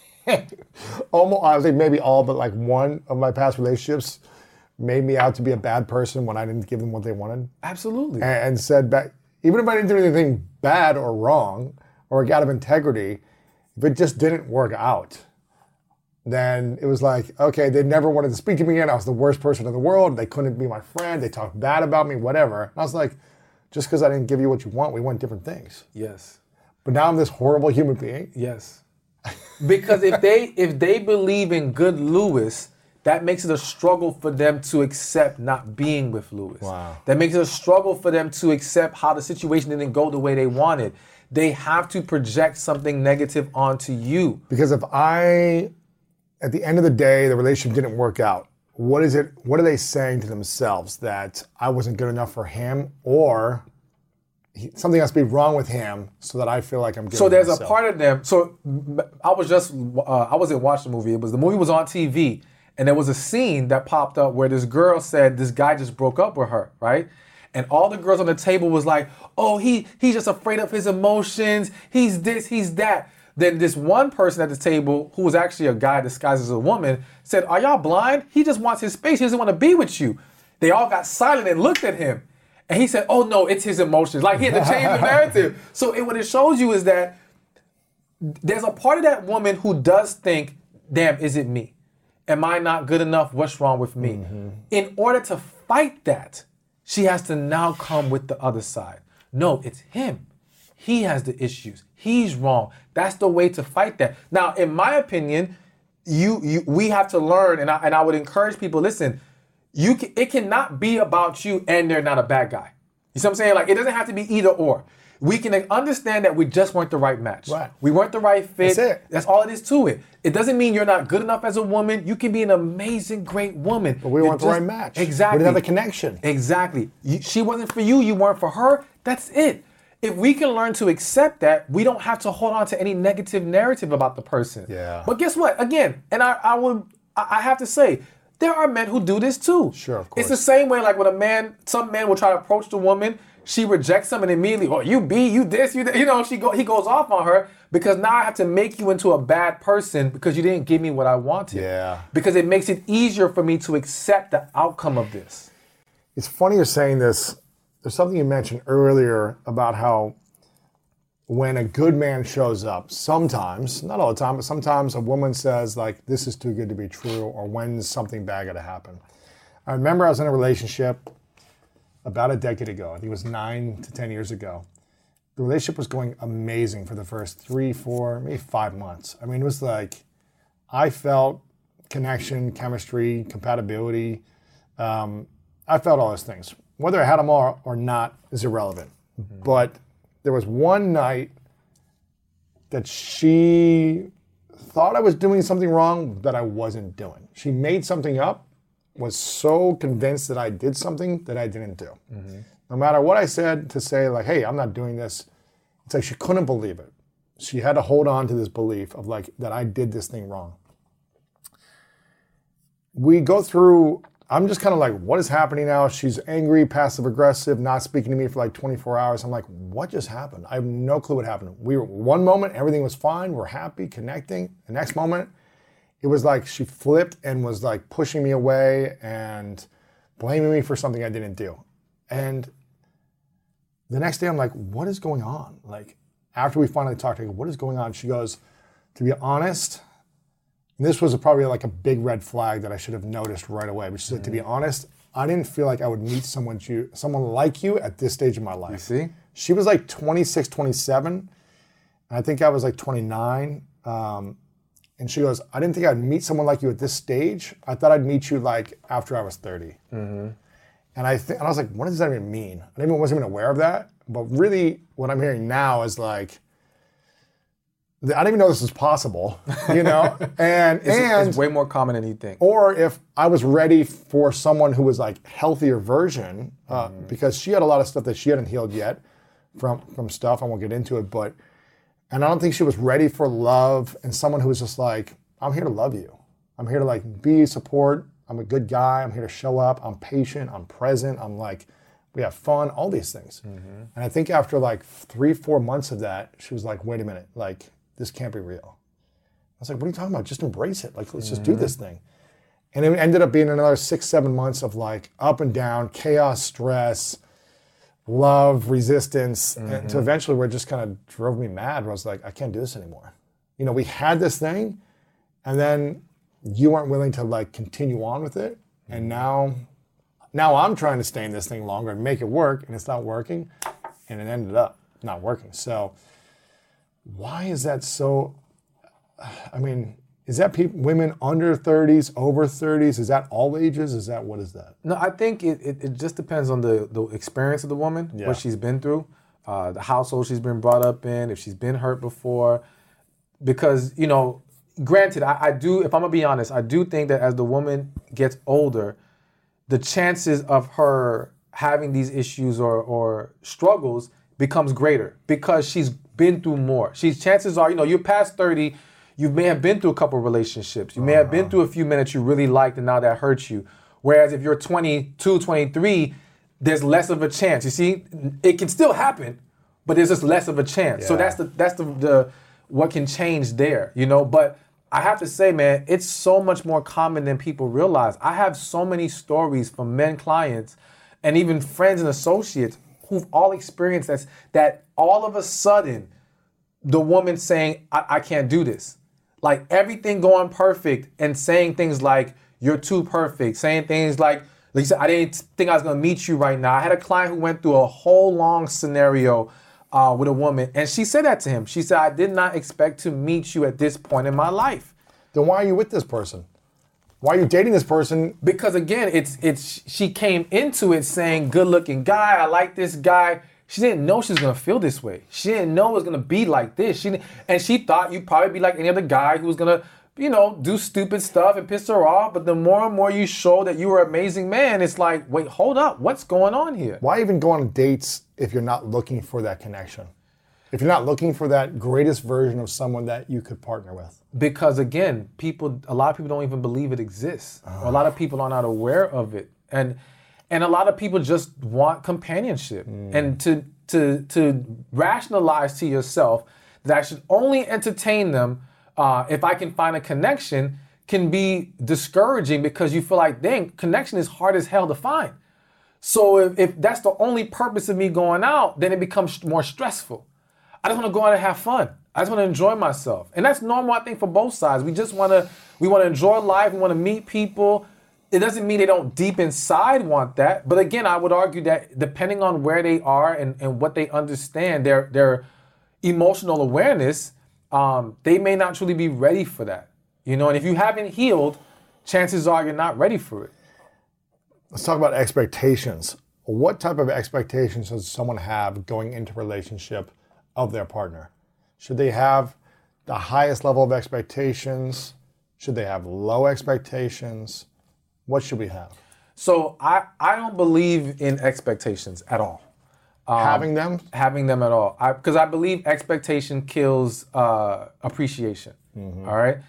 almost, I think maybe all but like one of my past relationships made me out to be a bad person when I didn't give them what they wanted? Absolutely. And, and said back, even if I didn't do anything bad or wrong or out of integrity, if it just didn't work out, then it was like, okay, they never wanted to speak to me again. I was the worst person in the world. They couldn't be my friend. They talked bad about me, whatever. And I was like, just because I didn't give you what you want, we want different things. Yes. But now I'm this horrible human being. Yes. Because if they if they believe in good Lewis, that makes it a struggle for them to accept not being with Lewis. Wow. That makes it a struggle for them to accept how the situation didn't go the way they wanted. They have to project something negative onto you. Because if I... At the end of the day, the relationship didn't work out. What is it? What are they saying to themselves? That I wasn't good enough for him, or he, something has to be wrong with him, so that I feel like I'm good. So there's myself. a part of them. So I was just uh, I wasn't watching the movie. It was the movie was on T V, and there was a scene that popped up where this girl said this guy just broke up with her, right? And all the girls on the table was like, "Oh, he he's just afraid of his emotions. He's this, he's that." Then this one person at the table, who was actually a guy disguised as a woman, said, are y'all blind? He just wants his space. He doesn't want to be with you. They all got silent and looked at him. And he said, oh no, it's his emotions. Like he had to change the narrative. So it, what it shows you is that there's a part of that woman who does think, damn, is it me? Am I not good enough? What's wrong with me? Mm-hmm. In order to fight that, she has to now come with the other side. No, it's him. He has the issues. He's wrong. That's the way to fight that. Now, in my opinion, you, you we have to learn, and I, and I would encourage people, listen, you can, it cannot be about you and they're not a bad guy. You see what I'm saying? Like, it doesn't have to be either or. We can understand that we just weren't the right match. Right. We weren't the right fit. That's it. That's all it is to it. It doesn't mean you're not good enough as a woman. You can be an amazing, great woman. But we You're weren't the just- right match. Exactly. We didn't have a connection. Exactly. You, she wasn't for you. You weren't for her. That's it. If we can learn to accept that, we don't have to hold on to any negative narrative about the person. Yeah. But guess what? Again, and I, I would, I I have to say, there are men who do this too. Sure, of It's course. the same way, like when a man, some men will try to approach the woman. She rejects him and immediately, oh, you be, you this, you that. You know, she go, he goes off on her because now I have to make you into a bad person because you didn't give me what I wanted. Yeah. Because it makes it easier for me to accept the outcome of this. It's funny you're saying this. There's something you mentioned earlier about how when a good man shows up, sometimes, not all the time, but sometimes a woman says, like, this is too good to be true, or when's something bad going to happen? I remember I was in a relationship about a decade ago. I think it was nine to ten years ago. The relationship was going amazing for the first three, four, maybe five months. I mean, it was like, I felt connection, chemistry, compatibility. Um, I felt all those things. Whether I had them all or not is irrelevant. Mm-hmm. But there was one night that she thought I was doing something wrong that I wasn't doing. She made something up, was so convinced that I did something that I didn't do. Mm-hmm. No matter what I said to say, like, hey, I'm not doing this, it's like she couldn't believe it. She had to hold on to this belief of like that I did this thing wrong. We go through, I'm just kind of like, what is happening now? She's angry, passive aggressive, not speaking to me for like twenty-four hours. I'm like, what just happened? I have no clue what happened. We were one moment, everything was fine. We're happy, connecting. The next moment, it was like she flipped and was like pushing me away and blaming me for something I didn't do. And the next day I'm like, what is going on? Like after we finally talked, I go, what is going on? She goes, to be honest, and this was probably like a big red flag that I should have noticed right away. But she said, mm-hmm. to be honest, I didn't feel like I would meet someone you, someone like you at this stage of my life. You see? She was like twenty-six, twenty-seven. And I think I was like twenty-nine. Um, and she goes, I didn't think I'd meet someone like you at this stage. I thought I'd meet you like after I was thirty. Mm-hmm. And I th- and I was like, what does that even mean? I even wasn't even aware of that. But really, what I'm hearing now is like, I didn't even know this was possible, you know? And it's, and it's way more common than you think. Or if I was ready for someone who was like healthier version, uh, mm-hmm. because she had a lot of stuff that she hadn't healed yet from from stuff. I won't get into it, but and I don't think she was ready for love and someone who was just like, I'm here to love you. I'm here to like be support. I'm a good guy. I'm here to show up. I'm patient. I'm present. I'm like, we have fun. All these things. Mm-hmm. And I think after like three, four months of that, she was like, wait a minute, like. This can't be real. I was like, what are you talking about? Just embrace it. Like, let's mm-hmm. just do this thing. And it ended up being another six, seven months of like up and down, chaos, stress, love, resistance. Mm-hmm. And to eventually where it just kind of drove me mad. I was like, I can't do this anymore. You know, we had this thing and then you weren't willing to like continue on with it. Mm-hmm. And now, now I'm trying to stay in this thing longer and make it work and it's not working. And it ended up not working. So why is that so, I mean, is that people, women under thirties, over thirties? Is that all ages? Is that, what is that? No, I think it, it, it just depends on the, the experience of the woman, yeah. what she's been through, uh, the household she's been brought up in, if she's been hurt before. Because, you know, granted, I, I do, if I'm going to be honest, I do think that as the woman gets older, the chances of her having these issues or, or struggles becomes greater because she's been through more. She's chances are, you know, you're past thirty, you may have been through a couple of relationships. You may uh-huh. have been through a few minutes you really liked and now that hurts you. Whereas if you're twenty-two, twenty-three, there's less of a chance. You see, it can still happen, but there's just less of a chance. Yeah. So that's the that's the, the what can change there, you know? But I have to say, man, it's so much more common than people realize. I have so many stories from men clients and even friends and associates who've all experienced this, that all of a sudden, the woman saying, I, I can't do this. Like everything going perfect and saying things like, you're too perfect. Saying things like, Lisa, I didn't think I was gonna meet you right now. I had a client who went through a whole long scenario uh, with a woman and she said that to him. She said, I did not expect to meet you at this point in my life. Then why are you with this person? Why are you dating this person? Because again, it's it's she came into it saying, good looking guy, I like this guy. She didn't know she was gonna feel this way. She didn't know it was gonna be like this. She and she thought you'd probably be like any other guy who was gonna, you know, do stupid stuff and piss her off. But the more and more you show that you were an amazing man, it's like, wait, hold up, what's going on here? Why even go on dates if you're not looking for that connection? If you're not looking for that greatest version of someone that you could partner with? Because again, people, a lot of people don't even believe it exists. Oh. Or a lot of people are not aware of it, and and a lot of people just want companionship. Mm. And to to to rationalize to yourself that I should only entertain them uh, if I can find a connection can be discouraging, because you feel like, dang, connection is hard as hell to find. So if, if that's the only purpose of me going out, then it becomes more stressful. I just want to go out and have fun. I just want to enjoy myself. And that's normal, I think, for both sides. We just want to, we want to enjoy life. We want to meet people. It doesn't mean they don't deep inside want that. But again, I would argue that depending on where they are and, and what they understand, their, their emotional awareness, um, they may not truly be ready for that. You know, and if you haven't healed, chances are you're not ready for it. Let's talk about expectations. What type of expectations does someone have going into a relationship of their partner? Should they have the highest level of expectations? Should they have low expectations? What should we have? So I, I don't believe in expectations at all. Um, having them? Having them at all. Because I, I believe expectation kills uh, appreciation. Mm-hmm. All right?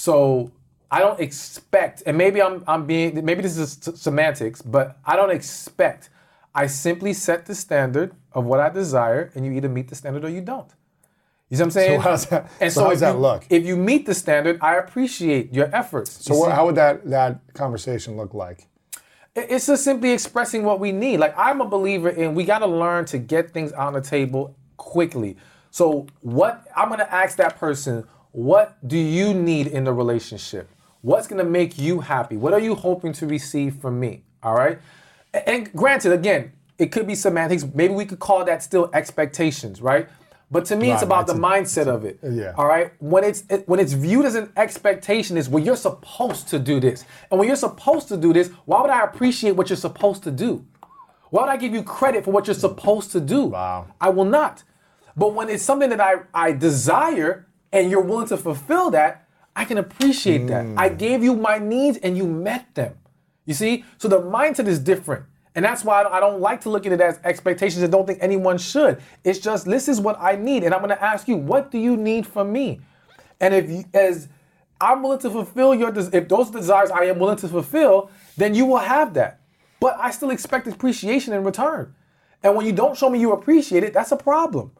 So I don't expect, and maybe I'm I'm being, maybe this is semantics, but I don't expect. I simply set the standard of what I desire, and you either meet the standard or you don't. You see what I'm saying? So how's that, and so so how does that you, look? If you meet the standard, I appreciate your efforts. So you what, how would that, that conversation look like? It's just simply expressing what we need. Like, I'm a believer in, we got to learn to get things on the table quickly. So what, I'm going to ask that person, what do you need in the relationship? What's going to make you happy? What are you hoping to receive from me? All right? And granted, again, it could be semantics. Maybe we could call that still expectations, right? But to me, right, it's about the a, mindset of it. Yeah. All right. When it's it, when it's viewed as an expectation, is well, you're supposed to do this, and when you're supposed to do this, why would I appreciate what you're supposed to do? Why would I give you credit for what you're supposed to do? Wow. I will not. But when it's something that I I desire, and you're willing to fulfill that, I can appreciate mm. that. I gave you my needs, and you met them. You see? So the mindset is different. And that's why I don't like to look at it as expectations. I don't think anyone should. It's just, this is what I need. And I'm going to ask you, what do you need from me? And if you, as I'm willing to fulfill your, if those desires I am willing to fulfill, then you will have that. But I still expect appreciation in return. And when you don't show me you appreciate it, that's a problem.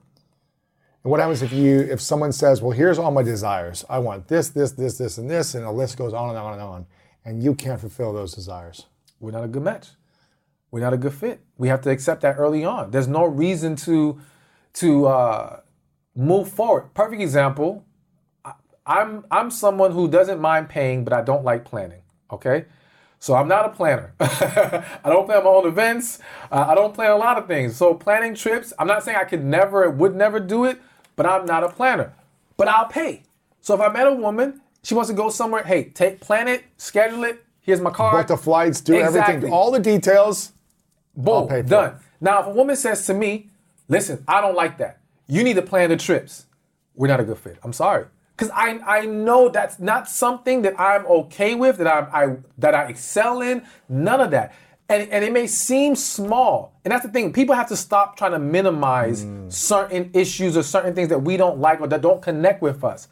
And what happens if you, if someone says, well, here's all my desires. I want this, this, this, this, and this, and the list goes on and on and on. And you can't fulfill those desires. We're not a good match. We're not a good fit. We have to accept that early on. There's no reason to to uh, move forward. Perfect example. I, I'm I'm someone who doesn't mind paying, but I don't like planning. Okay, so I'm not a planner. I don't plan my own events. Uh, I don't plan a lot of things. So planning trips. I'm not saying I could never, would never do it, but I'm not a planner. But I'll pay. So if I met a woman, she wants to go somewhere. Hey, take plan it, schedule it. Here's my card. Book the flights, do exactly. everything, all the details. Boom, done. It. Now, if a woman says to me, listen, I don't like that. You need to plan the trips. We're not a good fit. I'm sorry. Because I, I know that's not something that I'm okay with, that I, I that I excel in, none of that. And, and it may seem small. And that's the thing. People have to stop trying to minimize mm. certain issues or certain things that we don't like or that don't connect with us.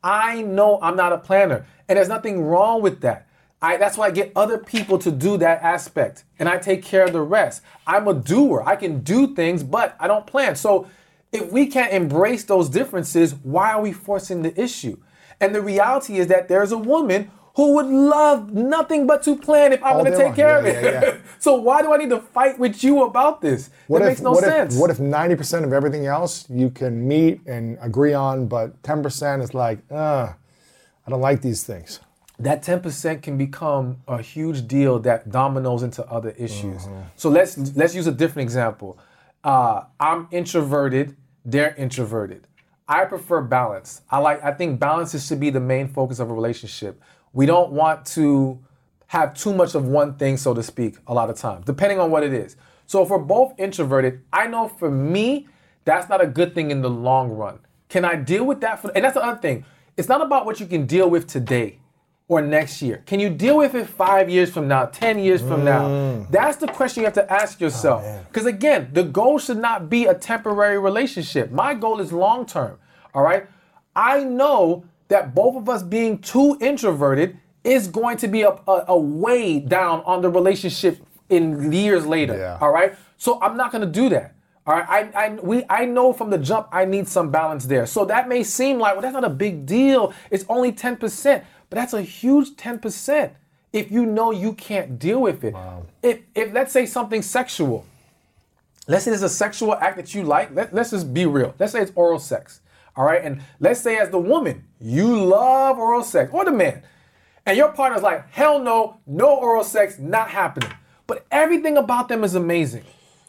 I know I'm not a planner. And there's nothing wrong with that. I, that's why I get other people to do that aspect, and I take care of the rest. I'm a doer. I can do things, but I don't plan. So if we can't embrace those differences, why are we forcing the issue? And the reality is that there's a woman who would love nothing but to plan if I'm going to take care yeah, of it. Yeah, yeah. So why do I need to fight with you about this? What it if, makes no what sense. If, what if ninety percent of everything else you can meet and agree on, but ten percent is like, uh, I don't like these things? That ten percent can become a huge deal that dominoes into other issues. Mm-hmm. So let's let's use a different example. Uh, I'm introverted, they're introverted. I prefer balance. I like. I think balance should be the main focus of a relationship. We don't want to have too much of one thing, so to speak, a lot of times, depending on what it is. So if we're both introverted, I know for me, that's not a good thing in the long run. Can I deal with that? For, and that's the other thing. It's not about what you can deal with today or next year. Can you deal with it five years from now, ten years from mm. now? That's the question you have to ask yourself. Because oh, again, the goal should not be a temporary relationship. My goal is long term, all right? I know that both of us being too introverted is going to be a, a, a way down on the relationship in years later, yeah. all right? So I'm not gonna do that. All right, I, I, we, I know from the jump I need some balance there. So that may seem like, well, that's not a big deal. It's only ten percent, but that's a huge ten percent if you know you can't deal with it. Wow. If, if let's say something sexual, let's say there's a sexual act that you like, let, let's just be real. Let's say it's oral sex, all right? And let's say as the woman, you love oral sex, or the man, and your partner's like, hell no, no oral sex, not happening. But everything about them is amazing.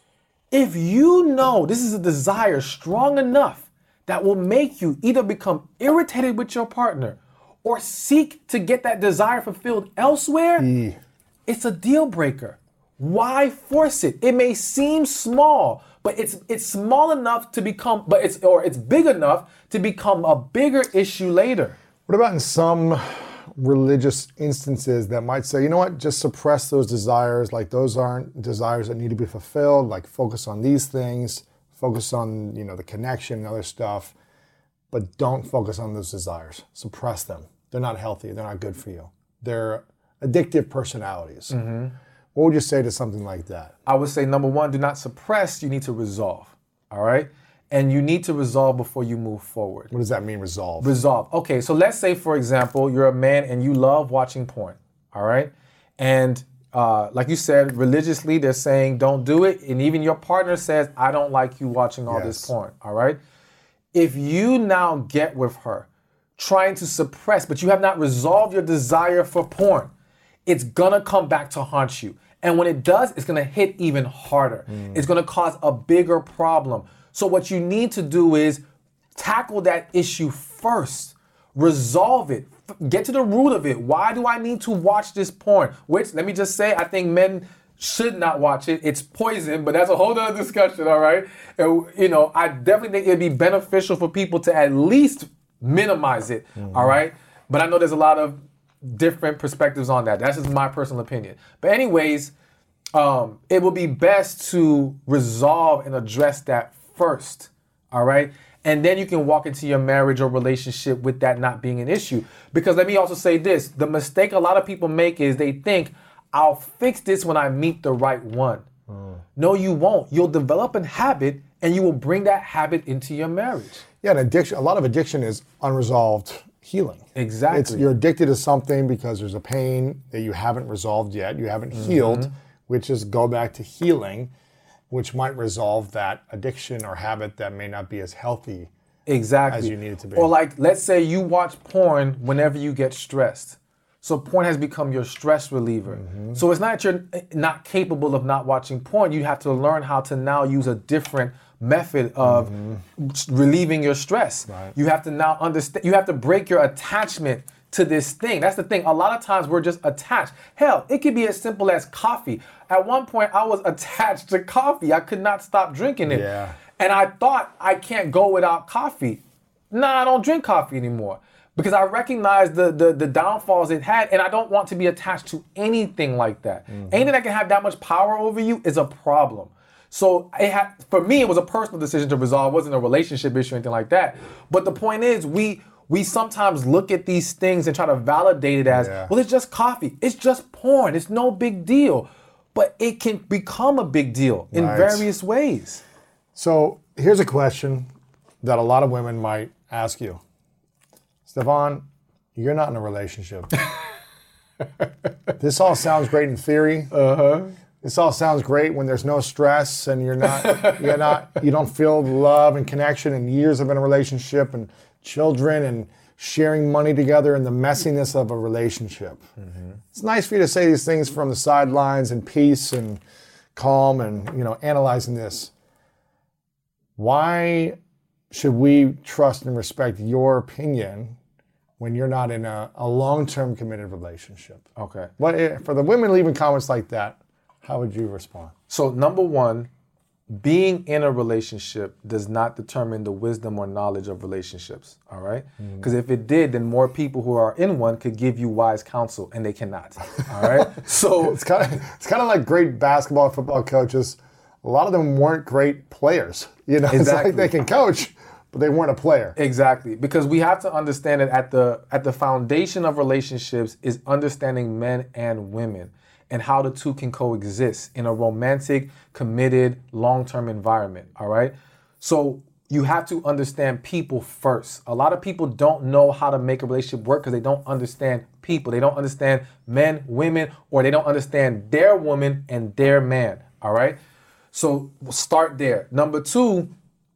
If you know this is a desire strong enough that will make you either become irritated with your partner or seek to get that desire fulfilled elsewhere, mm. it's a deal breaker. Why force it? It may seem small, but it's it's small enough to become, but it's or it's big enough to become a bigger issue later. What about in some religious instances that might say, you know what, just suppress those desires, like those aren't desires that need to be fulfilled, like focus on these things, focus on, you know, the connection and other stuff, but don't focus on those desires. Suppress them. They're not healthy. They're not good for you. They're addictive personalities. Mm-hmm. What would you say to something like that? I would say, number one, do not suppress. You need to resolve, all right? And you need to resolve before you move forward. What does that mean, resolve? Resolve. Okay, so let's say, for example, you're a man and you love watching porn, all right? And uh, like you said, religiously, they're saying don't do it. And even your partner says, I don't like you watching all yes. this porn, all right? If you now get with her trying to suppress, but you have not resolved your desire for porn, it's gonna come back to haunt you. And when it does, it's gonna hit even harder. Mm. It's gonna cause a bigger problem. So what you need to do is tackle that issue first. Resolve it. Get to the root of it. Why do I need to watch this porn? Which, let me just say, I think men should not watch it. It's poison, but that's a whole other discussion, all right? And, you know, I definitely think it'd be beneficial for people to at least minimize it, mm-hmm. all right? But I know there's a lot of different perspectives on that. That's just my personal opinion. But anyways, um, it would be best to resolve and address that first, all right? And then you can walk into your marriage or relationship with that not being an issue. Because let me also say this, the mistake a lot of people make is they think, I'll fix this when I meet the right one. Mm. No, you won't. You'll develop a habit and you will bring that habit into your marriage. Yeah, and addiction, a lot of addiction is unresolved healing. Exactly. It's, you're addicted to something because there's a pain that you haven't resolved yet, you haven't mm-hmm. healed, which is go back to healing, which might resolve that addiction or habit that may not be as healthy exactly. as you need it to be. Or like, let's say you watch porn whenever you get stressed. So porn has become your stress reliever. Mm-hmm. So it's not that you're not capable of not watching porn. You have to learn how to now use a different method of mm-hmm. relieving your stress. Right. You have to now understand, you have to break your attachment to this thing. That's the thing. A lot of times we're just attached. Hell, it could be as simple as coffee. At one point, I was attached to coffee. I could not stop drinking it. Yeah. And I thought I can't go without coffee. Nah, I don't drink coffee anymore. Because I recognize the, the the downfalls it had, and I don't want to be attached to anything like that. Mm-hmm. Anything that can have that much power over you is a problem. So it had, for me, it was a personal decision to resolve. It wasn't a relationship issue or anything like that. But the point is, we we sometimes look at these things and try to validate it as, yeah. well, it's just coffee. It's just porn. It's no big deal. But it can become a big deal in right. various ways. So here's a question that a lot of women might ask you. Stefan, you're not in a relationship. This all sounds great in theory. Uh-huh. This all sounds great when there's no stress and you're not, you're not, you don't feel love and connection and years of in a relationship and children and sharing money together and the messiness of a relationship. Mm-hmm. It's nice for you to say these things from the sidelines in peace and calm and, you know, analyzing this. Why should we trust and respect your opinion when you're not in a, a long-term committed relationship? Okay. What, for the women leaving comments like that, how would you respond? So number one, being in a relationship does not determine the wisdom or knowledge of relationships, all right? Because if it did, then more people who are in one could give you wise counsel, and they cannot, all right? So It's kind of it's kind of like great basketball and football coaches. A lot of them weren't great players. You know, it's Exactly. like they can coach, but they weren't a player. Exactly, because we have to understand that at the at the foundation of relationships is understanding men and women and how the two can coexist in a romantic, committed, long-term environment, all right? So you have to understand people first. A lot of people don't know how to make a relationship work because they don't understand people. They don't understand men, women, or they don't understand their woman and their man, all right? So we'll start there. Number two,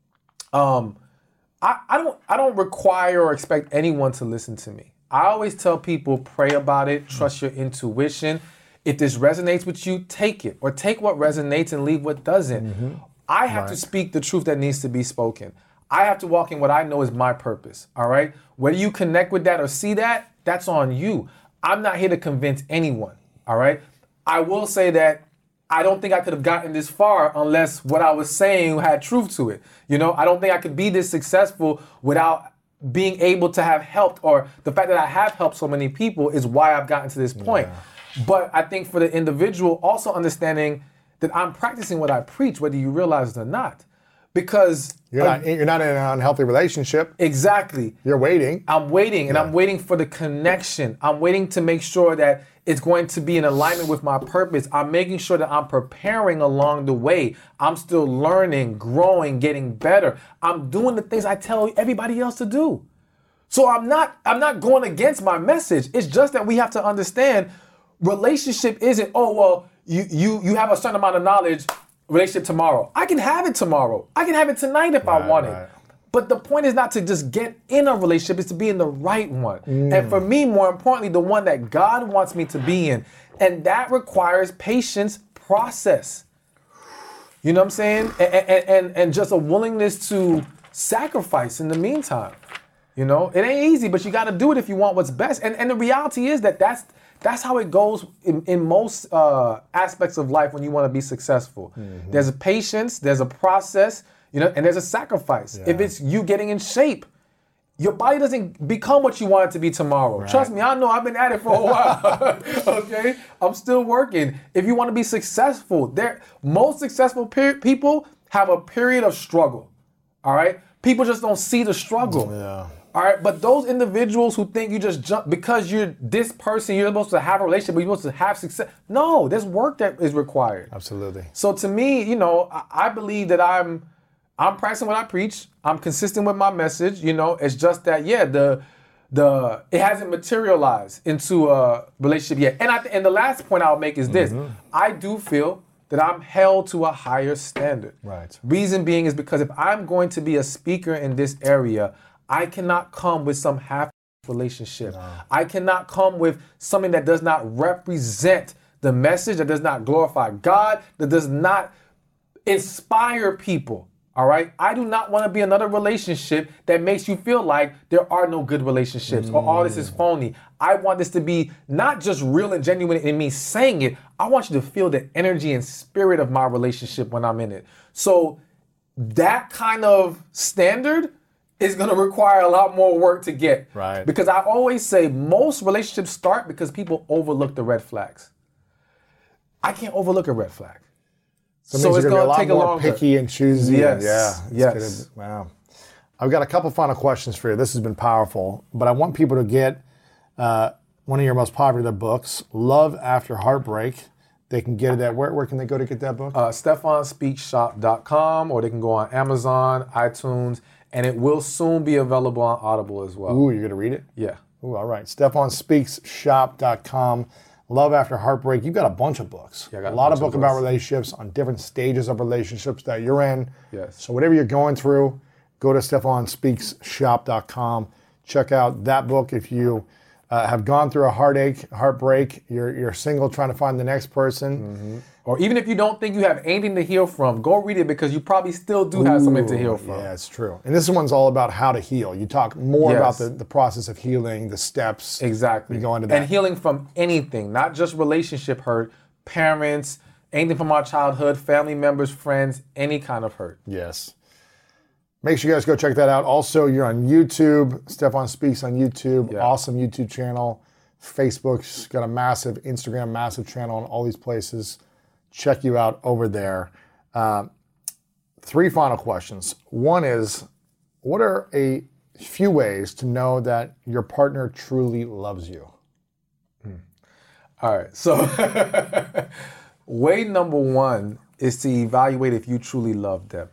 um, I, I don't I don't require or expect anyone to listen to me. I always tell people, pray about it, trust your intuition. If this resonates with you, take it. Or take what resonates and leave what doesn't. Mm-hmm. I have right. to speak the truth that needs to be spoken. I have to walk in what I know is my purpose, all right? Whether you connect with that or see that, that's on you. I'm not here to convince anyone, all right? I will say that I don't think I could have gotten this far unless what I was saying had truth to it. You know, I don't think I could be this successful without being able to have helped, or the fact that I have helped so many people is why I've gotten to this point. Yeah. But I think for the individual, also understanding that I'm practicing what I preach, whether you realize it or not. Because you're not, uh, you're not in an unhealthy relationship. Exactly. You're waiting. I'm waiting, and yeah. I'm waiting for the connection. I'm waiting to make sure that it's going to be in alignment with my purpose. I'm making sure that I'm preparing along the way. I'm still learning, growing, getting better. I'm doing the things I tell everybody else to do. So I'm not, I'm not going against my message. It's just that we have to understand relationship isn't, oh, well, you you you have a certain amount of knowledge, relationship tomorrow. I can have it tomorrow. I can have it tonight if right, I want right. it. But the point is not to just get in a relationship, it's to be in the right one. Mm. And for me, more importantly, the one that God wants me to be in. And that requires patience, process. You know what I'm saying? And, and, and, and just a willingness to sacrifice in the meantime. You know, it ain't easy, but you got to do it if you want what's best. And and the reality is that that's That's how it goes in, in most uh, aspects of life when you want to be successful. Mm-hmm. There's a patience, there's a process, you know, and there's a sacrifice. Yeah. If it's you getting in shape, your body doesn't become what you want it to be tomorrow. Right. Trust me, I know I've been at it for a while. Okay, I'm still working. If you want to be successful, there most successful per- people have a period of struggle. All right, people just don't see the struggle. Yeah. All right, but those individuals who think you just jump because you're this person, you're supposed to have a relationship, but you're supposed to have success. No, there's work that is required. Absolutely. So to me, you know, I, I believe that I'm, I'm practicing what I preach. I'm consistent with my message. You know, it's just that yeah, the, the it hasn't materialized into a relationship yet. And I th- and the last point I'll make is this: mm-hmm. I do feel that I'm held to a higher standard. Right. Reason being is because if I'm going to be a speaker in this area, I cannot come with some half relationship. No. I cannot come with something that does not represent the message, that does not glorify God, that does not inspire people. All right? I do not want to be another relationship that makes you feel like there are no good relationships mm. or all this is phony. I want this to be not just real and genuine in me saying it. I want you to feel the energy and spirit of my relationship when I'm in it. So that kind of standard is going to require a lot more work to get. Right. Because I always say most relationships start because people overlook the red flags. I can't overlook a red flag. So, so it's going to take a lot more picky and choosy. Yes. And yeah. Yes. Gonna, wow. I've got a couple final questions for you. This has been powerful, but I want people to get uh, one of your most popular books, Love After Heartbreak. They can get it at, where, where can they go to get that book? Uh, Stefan Speaks Shop dot com, or they can go on Amazon, iTunes, and it will soon be available on Audible as well. Ooh, you're going to read it? Yeah. Ooh, all right. Stefan Speaks Shop dot com. Love After Heartbreak. You've got a bunch of books. Yeah, I got a, a lot of books about relationships on different stages of relationships that you're in. Yes. So whatever you're going through, go to Stefan Speaks Shop dot com. Check out that book if you uh, have gone through a heartache, heartbreak, you're, you're single trying to find the next person. Mm-hmm. Or even if you don't think you have anything to heal from, go read it because you probably still do have Ooh, something to heal from. Yeah, it's true. And this one's all about how to heal. You talk more yes. about the, the process of healing, the steps. Exactly. You go into that. And healing from anything, not just relationship hurt, parents, anything from our childhood, family members, friends, any kind of hurt. Yes. Make sure you guys go check that out. Also, you're on YouTube. Stefan Speaks on YouTube. Yeah. Awesome YouTube channel. Facebook's got a massive, Instagram, massive channel in all these places. Check you out over there. Um, three final questions. One is, what are a few ways to know that your partner truly loves you? All right, so way number one is to evaluate if you truly love them.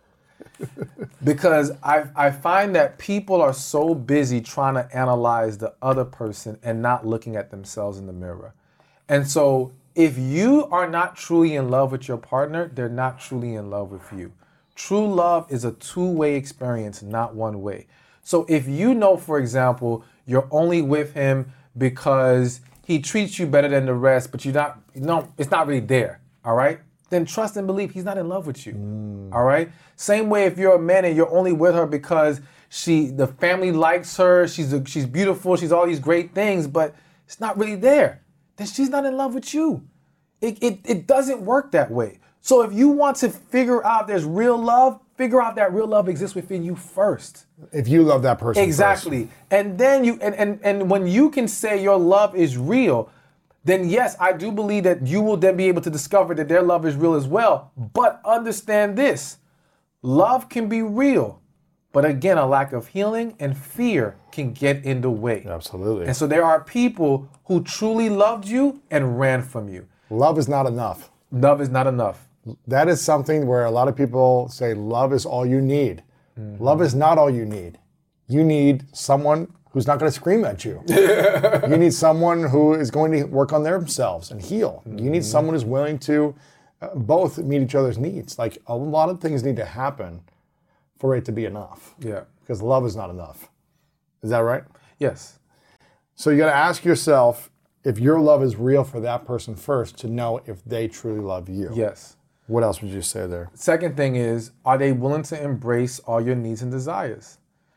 Because I, I find that people are so busy trying to analyze the other person and not looking at themselves in the mirror. And so if you are not truly in love with your partner, they're not truly in love with you. True love is a two-way experience, not one way. So if you know, for example, you're only with him because he treats you better than the rest, but you're not, you know, it's not really there, all right? Then trust and believe he's not in love with you, mm. all right? Same way if you're a man and you're only with her because she, the family likes her, she's a, she's beautiful, she's all these great things, but it's not really there, then she's not in love with you. It, it, it doesn't work that way. So if you want to figure out there's real love, figure out that real love exists within you first. If you love that person Exactly. first. And then you, and, and, and when you can say your love is real, then yes, I do believe that you will then be able to discover that their love is real as well. But understand this, love can be real, but again, a lack of healing and fear can get in the way. Absolutely. And so there are people who truly loved you and ran from you. Love is not enough. Love is not enough. That is something where a lot of people say love is all you need. Mm-hmm. Love is not all you need. You need someone who's not going to scream at you. You need someone who is going to work on themselves and heal. Mm-hmm. You need someone who's willing to uh, both meet each other's needs. Like, a lot of things need to happen for it to be enough. Yeah. Because love is not enough. Is that right? Yes. So you got to ask yourself if your love is real for that person first to know if they truly love you. Yes. What else would you say there? Second thing is, are they willing to embrace all your needs and desires?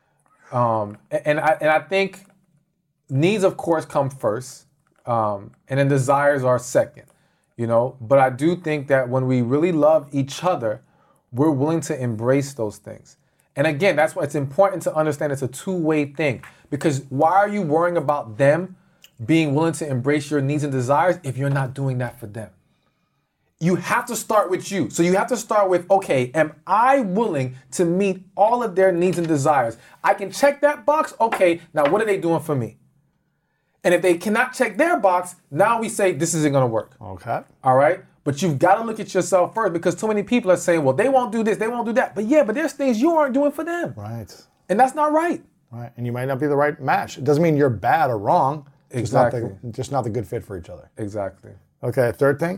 Um, and I and I think needs, of course, come first, um, and then desires are second. You know, but I do think that when we really love each other, we're willing to embrace those things. And again, that's why it's important to understand it's a two-way thing. Because why are you worrying about them being willing to embrace your needs and desires if you're not doing that for them? You have to start with you. So you have to start with, okay, am I willing to meet all of their needs and desires? I can check that box. Okay, now what are they doing for me? And if they cannot check their box, now we say this isn't going to work. Okay. All right? But you've got to look at yourself first, because too many people are saying, well, they won't do this, they won't do that. But yeah, but there's things you aren't doing for them. Right. And that's not right. Right. And you might not be the right match. It doesn't mean you're bad or wrong. Exactly. Just not the, just not the good fit for each other. Exactly. Okay, third thing?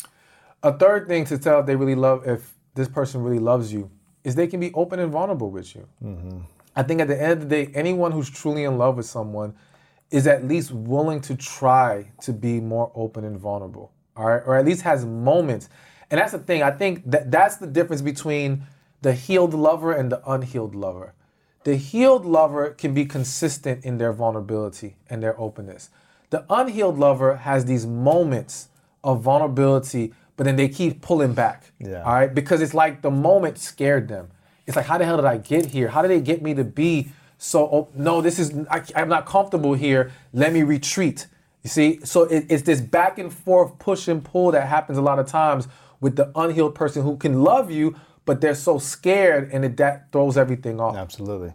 A third thing to tell if they really love, if this person really loves you, is they can be open and vulnerable with you. Mm-hmm. I think at the end of the day, anyone who's truly in love with someone is at least willing to try to be more open and vulnerable, all right? Or at least has moments. And that's the thing. I think that that's the difference between the healed lover and the unhealed lover. The healed lover can be consistent in their vulnerability and their openness. The unhealed lover has these moments of vulnerability, but then they keep pulling back, yeah. all right? Because it's like the moment scared them. It's like, how the hell did I get here? How did they get me to be so, oh, no, this is, I, I'm not comfortable here. Let me retreat. You see? So it, it's this back and forth push and pull that happens a lot of times with the unhealed person who can love you, but they're so scared, and it, that throws everything off. Absolutely.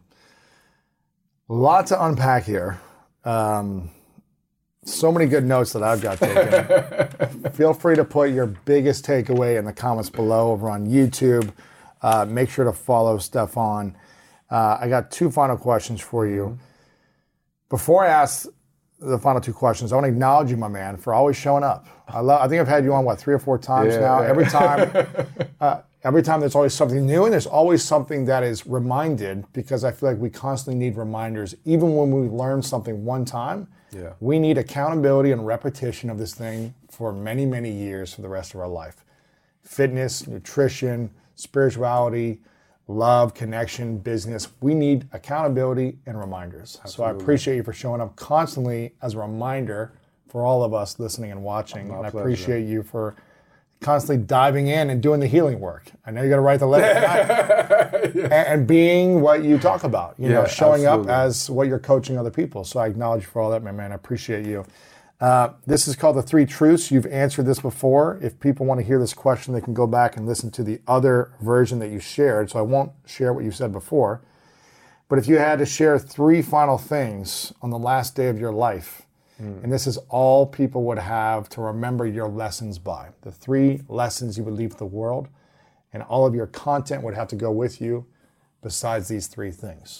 A lot to unpack here. Um, so many good notes that I've got taken. Feel free to put your biggest takeaway in the comments below over on YouTube. Uh, make sure to follow Stefan. Uh, I got two final questions for you. Mm-hmm. Before I ask the final two questions, I want to acknowledge you, my man, for always showing up. I love. I think I've had you on, what, three or four times yeah, now. Yeah. Every time, uh, every time there's always something new, and there's always something that is reminded, because I feel like we constantly need reminders. Even when we learn something one time, yeah. we need accountability and repetition of this thing for many, many years for the rest of our life. Fitness, nutrition, spirituality, love, connection, business. We need accountability and reminders. Absolutely. So I appreciate you for showing up constantly as a reminder for all of us listening and watching. My and I pleasure. appreciate you for constantly diving in and doing the healing work. I know you got to write the letter. yeah. and, and being what you talk about, you yeah, know, showing absolutely. up as what you're coaching other people. So I acknowledge you for all that, my man. I appreciate you. Uh, this is called the three truths. You've answered this before. If people want to hear this question, they can go back and listen to the other version that you shared. So I won't share what you said before. But if you had to share three final things on the last day of your life, Mm. and this is all people would have to remember your lessons by. The three lessons you would leave the world, and all of your content would have to go with you besides these three things.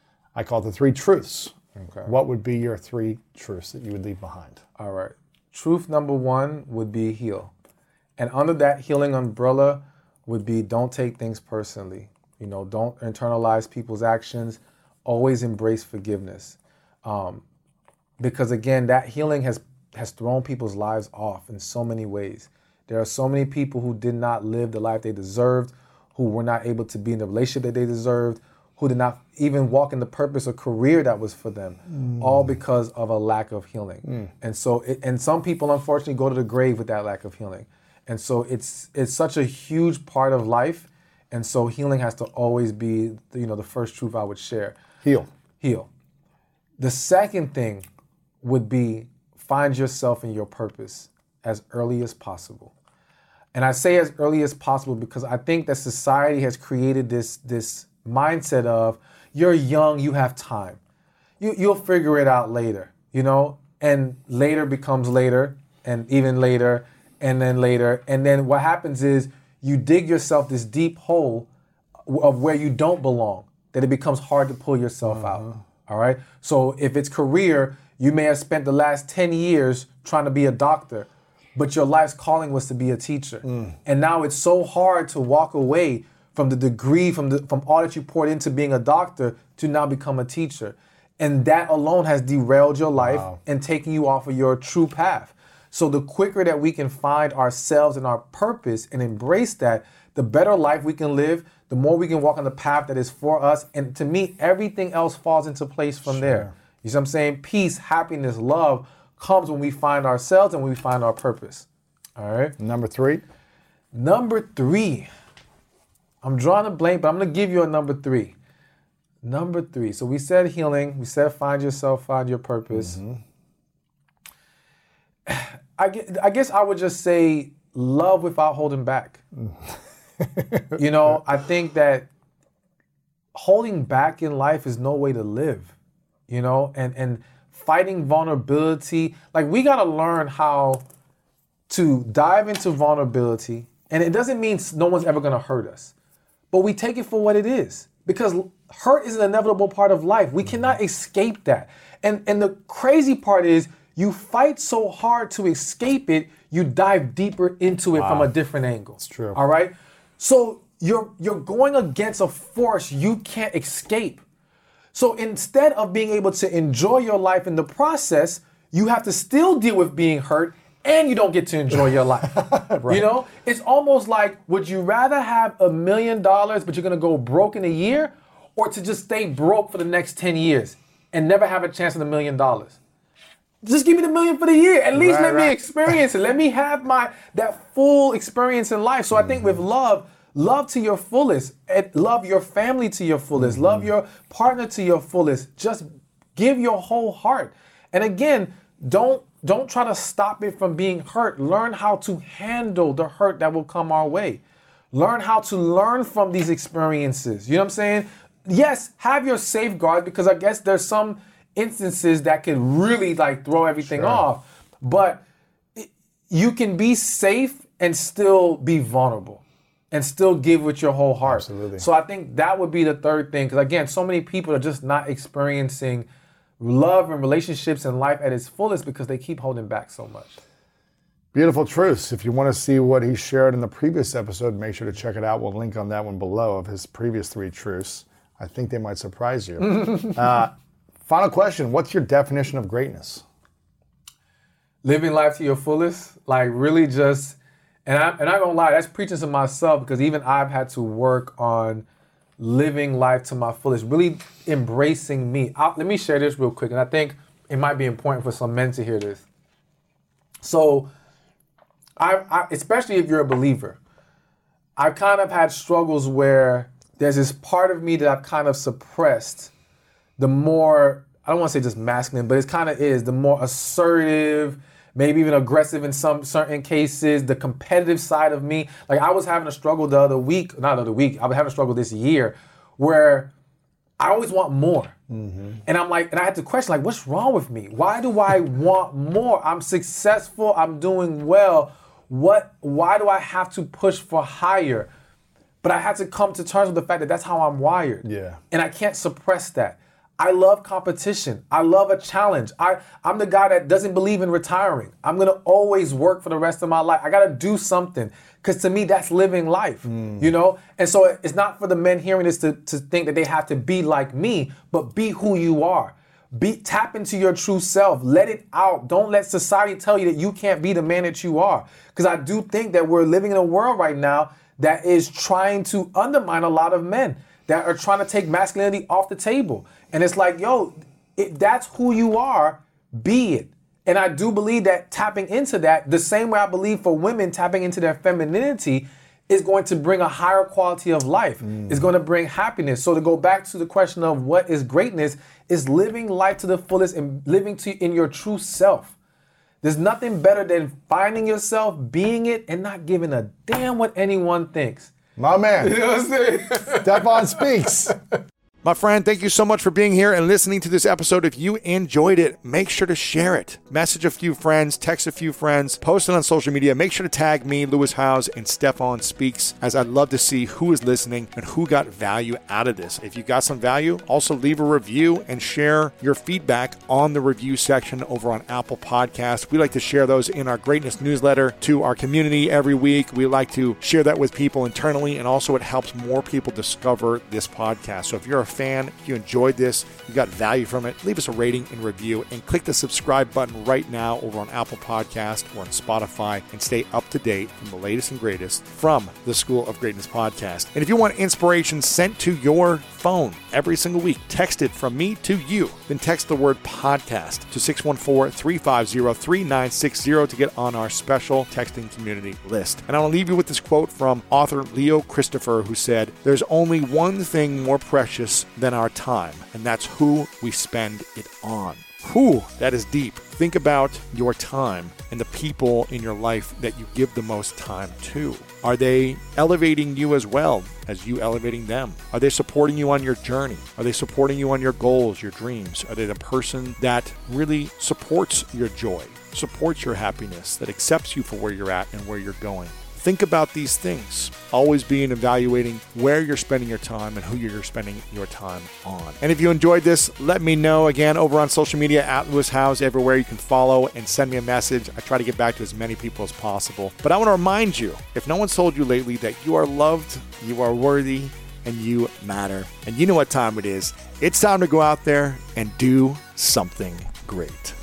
I call it the three truths. Okay. What would be your three truths that you would leave behind? All right. Truth number one would be heal. And under that healing umbrella would be don't take things personally. You know, don't internalize people's actions. Always embrace forgiveness. Um, Because again, that healing has, has thrown people's lives off in so many ways. There are so many people who did not live the life they deserved, who were not able to be in the relationship that they deserved, who did not even walk in the purpose or career that was for them, mm. all because of a lack of healing. Mm. And so, it, and some people unfortunately go to the grave with that lack of healing. And so it's it's such a huge part of life. And so healing has to always be, you know, the first truth I would share. Heal. Heal. The second thing would be find yourself in your purpose as early as possible. And I say as early as possible because I think that society has created this, this mindset of you're young, you have time. You, you'll figure it out later, you know? And later becomes later, and even later, and then later. And then what happens is you dig yourself this deep hole of where you don't belong, that it becomes hard to pull yourself uh-huh. out, all right? So if it's career, you may have spent the last ten years trying to be a doctor, but your life's calling was to be a teacher. Mm. And now it's so hard to walk away from the degree, from the from all that you poured into being a doctor to now become a teacher. And that alone has derailed your life wow. and taken you off of your true path. So the quicker that we can find ourselves and our purpose and embrace that, the better life we can live, the more we can walk on the path that is for us. And to me, everything else falls into place from sure. there. You see what I'm saying? Peace, happiness, love comes when we find ourselves and when we find our purpose. All right? Number three? Number three. I'm drawing a blank, but I'm going to give you a number three. Number three. So we said healing. We said find yourself, find your purpose. Mm-hmm. I, guess, I guess I would just say love without holding back. You know, I think that holding back in life is no way to live. You know, and, and fighting vulnerability. Like, we got to learn how to dive into vulnerability. And it doesn't mean no one's ever going to hurt us. But we take it for what it is. Because hurt is an inevitable part of life. We cannot escape that. And, and the crazy part is you fight so hard to escape it, you dive deeper into it wow. from a different angle. It's true. All right? So you're you're going against a force you can't escape. So instead of being able to enjoy your life in the process, you have to still deal with being hurt and you don't get to enjoy your life. Right. You know, it's almost like, would you rather have a million dollars, but you're going to go broke in a year, or to just stay broke for the next ten years and never have a chance at a million dollars? Just give me the million for the year. At least right, let right. me experience it. Let me have my that full experience in life. So mm-hmm. I think with love, love to your fullest. Love your family to your fullest. Mm-hmm. Love your partner to your fullest. Just give your whole heart. And again, don't don't try to stop it from being hurt. Learn how to handle the hurt that will come our way. Learn how to learn from these experiences. You know what I'm saying? Yes, have your safeguard, because I guess there's some instances that can really like throw everything sure. off. But it, you can be safe and still be vulnerable and still give with your whole heart. Absolutely. So I think that would be the third thing. Because again, so many people are just not experiencing love and relationships and life at its fullest because they keep holding back so much. Beautiful truths. If you want to see what he shared in the previous episode, make sure to check it out. We'll link on that one below of his previous three truths. I think they might surprise you. uh, final question. What's your definition of greatness? Living life to your fullest. Like really just, and, I, and I'm not gonna lie, that's preaching to myself, because even I've had to work on living life to my fullest, really embracing me. I'll, let me share this real quick, and I think it might be important for some men to hear this. So I, I, especially if you're a believer, I've kind of had struggles where there's this part of me that I've kind of suppressed. The more, I don't want to say just masculine, but it kind of is, the more assertive, maybe even aggressive in some certain cases, the competitive side of me. Like I was having a struggle the other week, not the other week, I was having a struggle this year where I always want more. Mm-hmm. And I'm like, and I had to question, like, what's wrong with me? Why do I want more? I'm successful, I'm doing well. What, why do I have to push for higher? But I had to come to terms with the fact that that's how I'm wired. Yeah. And I can't suppress that. I love competition. I love a challenge. I, I'm the guy that doesn't believe in retiring. I'm going to always work for the rest of my life. I got to do something because to me, that's living life, mm. you know? And so it's not for the men hearing this to, to think that they have to be like me, but be who you are. Be, tap into your true self. Let it out. Don't let society tell you that you can't be the man that you are. Because I do think that we're living in a world right now that is trying to undermine a lot of men that are trying to take masculinity off the table. And it's like, yo, if that's who you are, be it. And I do believe that tapping into that, the same way I believe for women tapping into their femininity is going to bring a higher quality of life. Mm. It's going to bring happiness. So to go back to the question of what is greatness, is living life to the fullest and living to in your true self. There's nothing better than finding yourself, being it, and not giving a damn what anyone thinks. My man. You know what I'm saying? Stephon Speaks. My friend, thank you so much for being here and listening to this episode. If you enjoyed it, make sure to share it. Message a few friends, text a few friends, post it on social media. Make sure to tag me, Lewis Howes, and Stephon Speaks, as I'd love to see who is listening and who got value out of this. If you got some value, also leave a review and share your feedback on the review section over on Apple Podcasts. We like to share those in our Greatness newsletter to our community every week. We like to share that with people internally, and also it helps more people discover this podcast. So if you're a fan, if you enjoyed this, you got value from it, leave us a rating and review and click the subscribe button right now over on Apple Podcast or on Spotify and stay up to date from the latest and greatest from the School of Greatness podcast. And if you want inspiration sent to your phone every single week, text it from me to you. Then text the word podcast to six one four, three five zero, three nine six zero to get on our special texting community list. And I'll leave you with this quote from author Leo Christopher, who said, "There's only one thing more precious than our time, and that's who we spend it on." Whew, that is deep. Think about your time and the people in your life that you give the most time to. Are they elevating you as well as you elevating them? Are they supporting you on your journey? Are they supporting you on your goals, your dreams? Are they the person that really supports your joy, supports your happiness, that accepts you for where you're at and where you're going? Think about these things. Always be in evaluating where you're spending your time and who you're spending your time on. And if you enjoyed this, let me know. Again, over on social media, at Lewis Howes, everywhere you can follow and send me a message. I try to get back to as many people as possible. But I want to remind you, if no one's told you lately, that you are loved, you are worthy, and you matter. And you know what time it is. It's time to go out there and do something great.